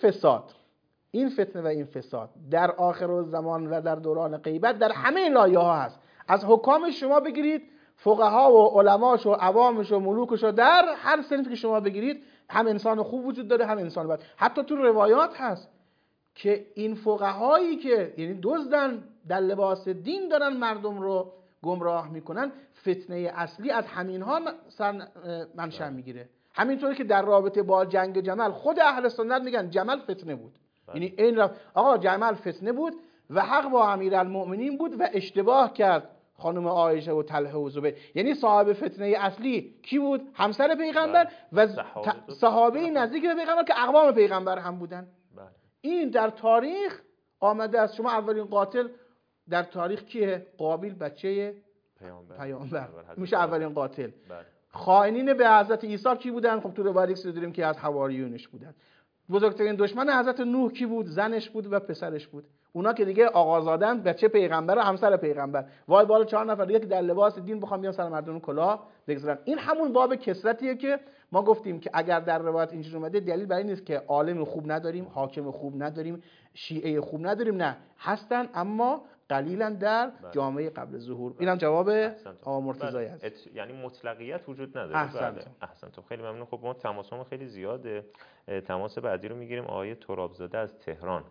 فساد در آخر الزمان و در دوران غیبت در همه لایه ها هست. از حکام شما بگیرید، فقها و علماش و عوامش و ملوکش و در هر صنفی که شما بگیرید، هم انسان خوب وجود داره هم انسان بد. حتی تو روایات هست که این فقهایی که یعنی دزدن در لباس دین دارن مردم رو گمراه میکنن، فتنه اصلی از همینها منشأ میگیره. همینطوری که در رابطه با جنگ جمل خود اهل سنت میگن جمل فتنه بود. یعنی این آقا جمل فتنه بود و حق با امیرالمؤمنین بود و اشتباه کرد خانم عایشه و طلحه و زبیر. یعنی صاحب فتنه اصلی کی بود؟ همسر پیغمبر و صحابه نزدیک به پیغمبر که اقوام پیغمبر هم بودن. این در تاریخ آمده است. شما اولین قاتل در تاریخ کیه؟ قابیل بچه پیامبر میشه اولین قاتل. خائنین به حضرت عیسی کی بودن؟ خب تو روایت داریم که از حواریونش بودن. بزرگترین دشمن حضرت نوح کی بود؟ زنش بود و پسرش بود. اونا که دیگه آقازادن، بچه پیغمبر و همسر پیغمبر. وای بالا 4 نفر دیگه که در لباس دین بخوام بیان سر مردم کلاه بگذارن. این همون باب کثرتیه که ما گفتیم که اگر در روایت اینجوری اومده دلیل بر این نیست که عالم خوب نداریم، حاکم خوب نداریم، شیعه خوب نداریم. نه، هستن اما قلیلا در جامعه قبل ظهور. اینم جواب آقا مرتضی است.
یعنی مطلقیت وجود نداره. احسنتم. خیلی ممنون. خب ما تماسمون خیلی زیاده. تماس بعدی رو میگیریم. آقای ترابزاده از تهران.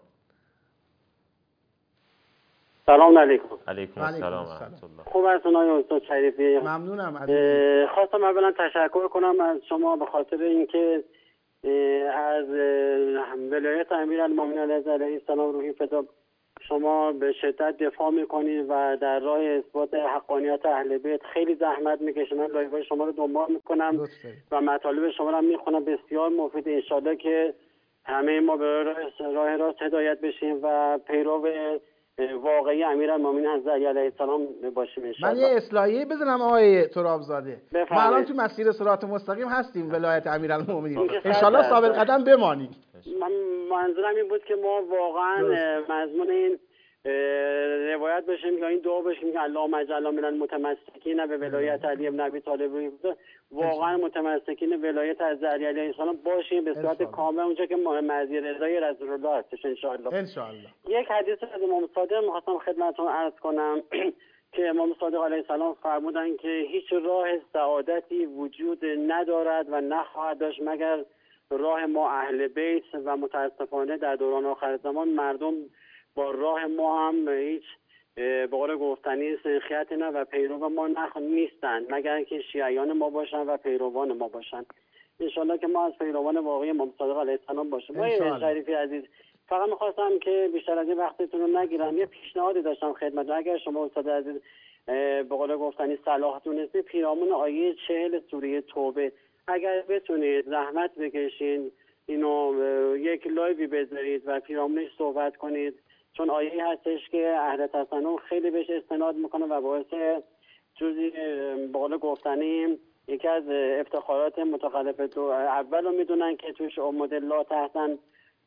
سلام علیکم.
علیکم السلام و رحمت الله.
خوب هستون آقای استاد شریفی؟
ممنونم.
خواستم اولا تشکر کنم از شما به خاطر اینکه از ولایت امیرالمومنین علیه السلام روحی فدا شما به شدت دفاع میکنید و در راه اثبات حقانیت اهل بیت خیلی زحمت میکشید. من لایوهای شما رو دنبال میکنم و مطالب شما رو میخونم. بسیار مفید. انشالله که همه ما به راه راست هدایت بشیم و پیرو واقعی امیرالمومنین حضرت علی علیه السلام باشیم انشالله.
من یه اصلاحیه بزنم آقای ترابزاده. ما الان تو مسیر صراط مستقیم هستیم ولایت امیرالمومنین. انشالله ثابت قدم بمانیم.
من منظورم این بود که ما واقعا مضمون این روایت بشیم یا این دعا بشیم که اللهم اجعلنا من المتمسکین به ولایت علی بن ابی طالب، واقعا متمسکین ولایت از علی علیه السلام باشیم به صورت کامل اونجا که مرضی رضای رسول الله هستش ان شاء الله. یک حدیث از امام صادق می‌خواستم خدمتتون عرض کنم که امام صادق علیه السلام فرمودن که هیچ راه سعادتی وجود ندارد و نخواهد داشت مگر راه ما اهل بیت و متاسفانه در دوران آخر زمان مردم با راه ما هم هیچ به قول گفتنی سنخیتی نه و پیرو ما نیستن مگر که شیعیان ما باشن و پیروان ما باشن. انشالله که ما از پیروان واقعی امام صادق علیه السلام باشیم. آقای شریفی عزیز، فقط میخواستم که بیشتر از این وقتتون رو نگیرم، یه پیشنهادی داشتم خدمتتون. اگر شما استاد عزیز به قول گفتنی صلاح دونستی پیرامون آیه 40 سوره توبه اگر بتونید زحمت بکشین اینو یک لایوی بذارید و پیرامونش صحبت کنید، چون آیه هستش که اهل تسنن خیلی بهش استناد میکنه و باعث جزئی بالا گفتنی یکی از افتخارات متخلف تو اول رو میدونن که توش امید الله تحسن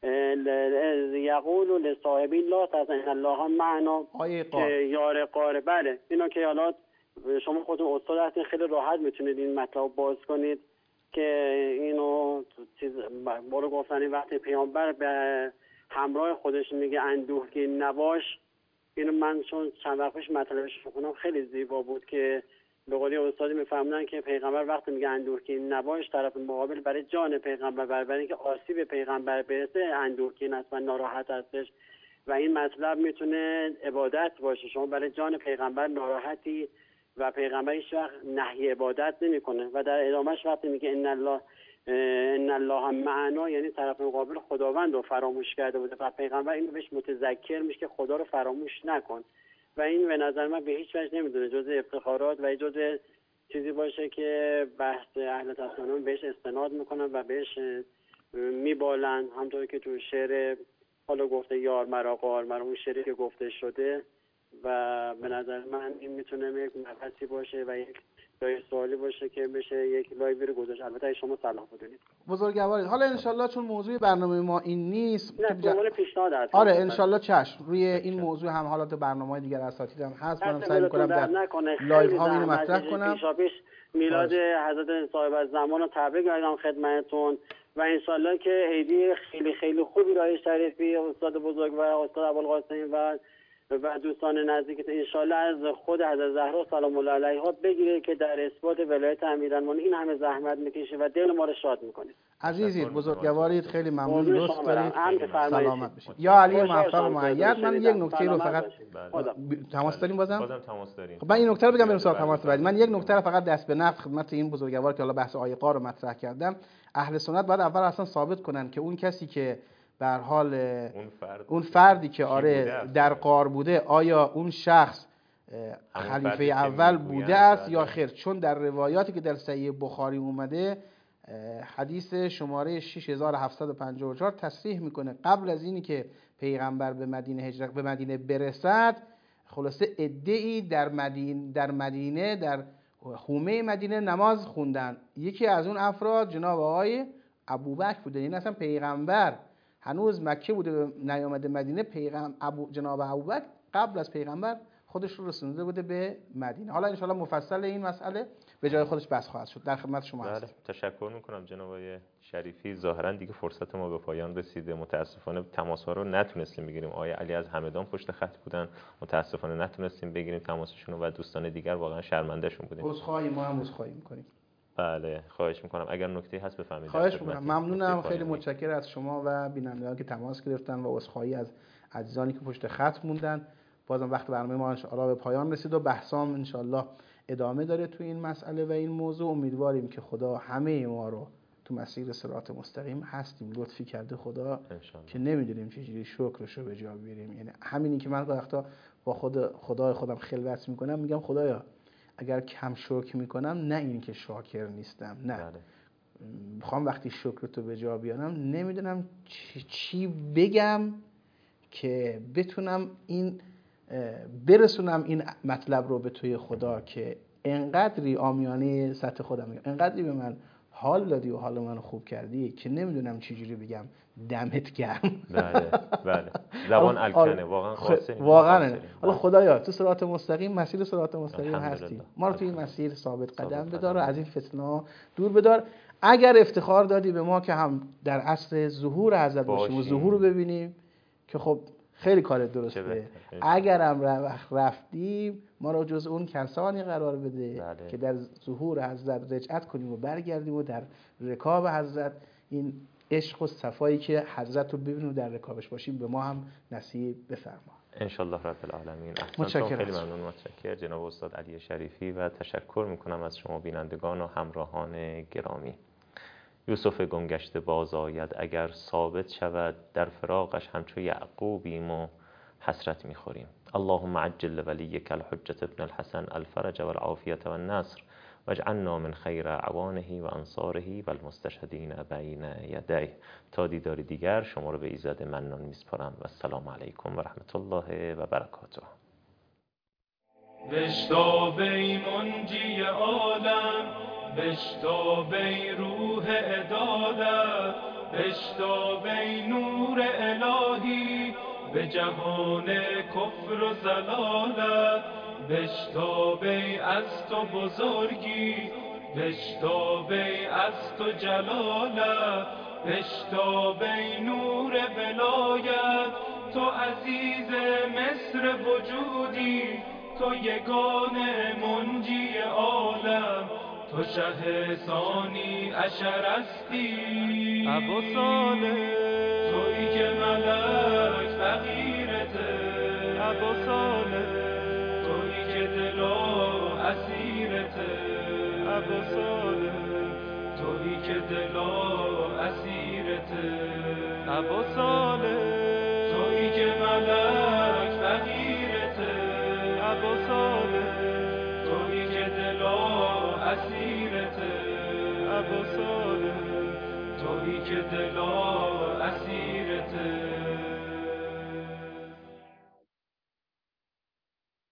یقول لصاحبی لا تحسن ان الله معنا
آیه
که یار قاره. بله اینو که حالا شما خودتون استاد هستین خیلی راحت میتونید این مطلب باز کنید که اینو چیز بالا گفتنی وقتی پیامبر به همراه خودش میگه اندوهگین نباش، اینو من چون چند وقت پیش مطلبش میخونم خیلی زیبا بود که به قولی استادی میفهمونن که پیغمبر وقتی میگه اندوهگین نباش، طرف مقابل برای جان پیغمبر، برای اینکه آسیب پیغمبر برسه اندوهگین است و ناراحت هستش و این مطلب میتونه عبادت باشه. شما برای جان پیغمبر ناراحتی و پیغمبر هیچ وقت نهی عبادت نمیکنه و در ادامهش وقتی میگه ان الله معنا، یعنی طرف مقابل خداوند رو فراموش کرده بوده و پیغمبر اینو بهش متذکر میشه که خدا رو فراموش نکن و این به نظر من به هیچ وجه نمیدونه جزء افتخارات و جزء چیزی باشه که بحث اهل تسنن بهش استناد میکنن و بهش میبالن، همونطور که تو شعر حالا گفته یار مرا قار مرا، اون شعری که گفته شده و به نظر من این میتونه یک مبحثی باشه و یک جای سوالی باشه که بشه یک لایوی رو گذاشت. البته شما صلاح بدونید
بزرگوارید. حالا انشالله چون موضوع برنامه ما این نیست،
نه به پیشنهاد هست.
آره انشالله چشم، روی این موضوع هم حالات برنامه‌های دیگر اساتید هم هست، منم سعی می‌کنم در لایو ها اینو مطرح کنم.
پیش میلاد حضرت صاحب الزمان رو تبریک میگم خدمتتون و انشالله که عیدی خیلی خیلی خوبی راه شریفی استاد بزرگ و استاد ابوالقاسم و دوستان نزدیک انشالله از خود حضرت زهرا سلام الله علیها بگیره که در اثبات ولایت امیرالمومنین این همه زحمت میکشه و دل ما رو شاد میکنه.
عزیزید بزرگوارید، خیلی ممنون، لطف دارید، سلامت باشید. یا علی موفق و مؤید. من یک نکته رو فقط تماس داریم بازم
تماس داریم.
خب من این نکته رو بگم بریم سراغ تماس بعدی. من یک نکته رو فقط دست به نقد خدمت این بزرگوار که حالا بحث آیه قار رو مطرح کردم، اهل سنت باید اول اصلا ثابت کنن که اون کسی که به هر حال اون فردی که آره در غار بوده، آیا اون شخص خلیفه اول بوده است یا خیر. چون در روایاتی که در صحیح بخاری اومده حدیث شماره 6754 تصریح میکنه قبل از اینی که پیغمبر به مدینه هجرت به مدینه برسد، خلاصه عده‌ای در مدینه در حومه مدینه نماز خوندن. یکی از اون افراد جناب آقای ابوبکر بوده. این اصلا پیغمبر هنوز مکه بوده، نیامده مدینه. جناب ابوبکر قبل از پیغمبر خودش رو رسونده بوده به مدینه. حالا انشالله مفصل این مسئله به جای خودش بحث خواهد شد. در خدمت شما هستم.
تشکر میکنم جناب آقای شریفی. ظاهرا دیگه فرصت ما به پایان رسیده. متاسفانه تماس‌ها رو نتونستیم بگیریم. آقای علی از همدان پشت خط بودن، متاسفانه نتونستیم بگیریم تماسشون و دوستان دیگر واقعا شرمندهشون بودیم.
عذرخواهی ما هم عذرخواهی میکنیم.
بله خواهش میکنم اگر نکته‌ای هست بفرمایید.
خواهش میکنم. ممنونم، خیلی متشکرم از شما و بینندگان که تماس گرفتن و عذرخواهی از عزیزانی که پشت خط موندن. بازم وقت برنامه ما انشاءالله به پایان رسید و بحثام انشاءالله ادامه داره تو این مسئله و این موضوع. امیدواریم که خدا همه ما رو تو مسیر صراط مستقیم هستیم لطفی کرده خدا که نمیدونیم چجوری شکرش رو به جا بیاریم. یعنی همینی که من وقتا با خدای خودم خلوت میکنم، میگم خدایا اگر کم شکر میکنم، نه این که شاکر نیستم، نه میخوام وقتی شکرتو به جا بیارم نمیدونم چی بگم که بتونم این برسونم این مطلب رو به توی خدا که انقدری عامیانه سطح خودم میگم، انقدری به من حال دادی و حال منو خوب کردی که نمیدونم چجوری بگم دمت گرم.
بله زبان الکنه
واقعا. حالا خدایا تو صراط مستقیم، مسیر صراط مستقیم هستی، ما رو توی این مسیر ثابت قدم بدار و از این فتنه‌ها دور بدار. اگر افتخار دادی به ما که هم در عصر ظهور حضرت باشیم و ظهور رو ببینیم که خب خیلی کار درسته. اگر هم رفتیم ما رو جز اون کسانی قرار بده که در ظهور حضرت رجعت کنیم و برگردیم و در رکاب حضرت این عشق و صفایی که حضرت رو ببینیم و در رکابش باشیم به ما هم نصیب بفرما
ان شاء الله رب العالمین.
متشکرم.
خیلی ممنون، متشکرم جناب استاد علی شریفی و تشکر میکنم از شما بینندگان و همراهان گرامی. یوسف گمگشته باز آید اگر ثابت شود، در فراقش همچو یعقوبیم و حسرت میخوریم. اللهم عجل ولیک الحجة ابن الحسن الفرج والعافیة والنصر واجعلنا من خیر اعوانه و انصاره و المستشهدین بین یدیه. تا دیدار دیگر شما رو به ایزد منان میسپارم و السلام علیکم و رحمت الله و برکاته.
بشتاب ای منجی عالم، بشتاب ای روح عدالت، بشتاب ای نور الهی به جهان کفر و ضلالت، بشتاب ای از تو بزرگی، بشتاب ای از تو جلالت، بشتاب ای نور ولایت، تو عزیز مصر وجودی، تو یگانه منجی عالم، تو شه ثانی عشر هستی ابو صالح، تویی که ملک فقیرته ابو صالح، تویی که دلا اسیرته ابو صالح، تویی که دلا اسیرته ابو صالح، تویی که ملک فقیرته ابو صالح، تویی که دلا اسیرته ابو صالح، تویی که دلا اسیرته.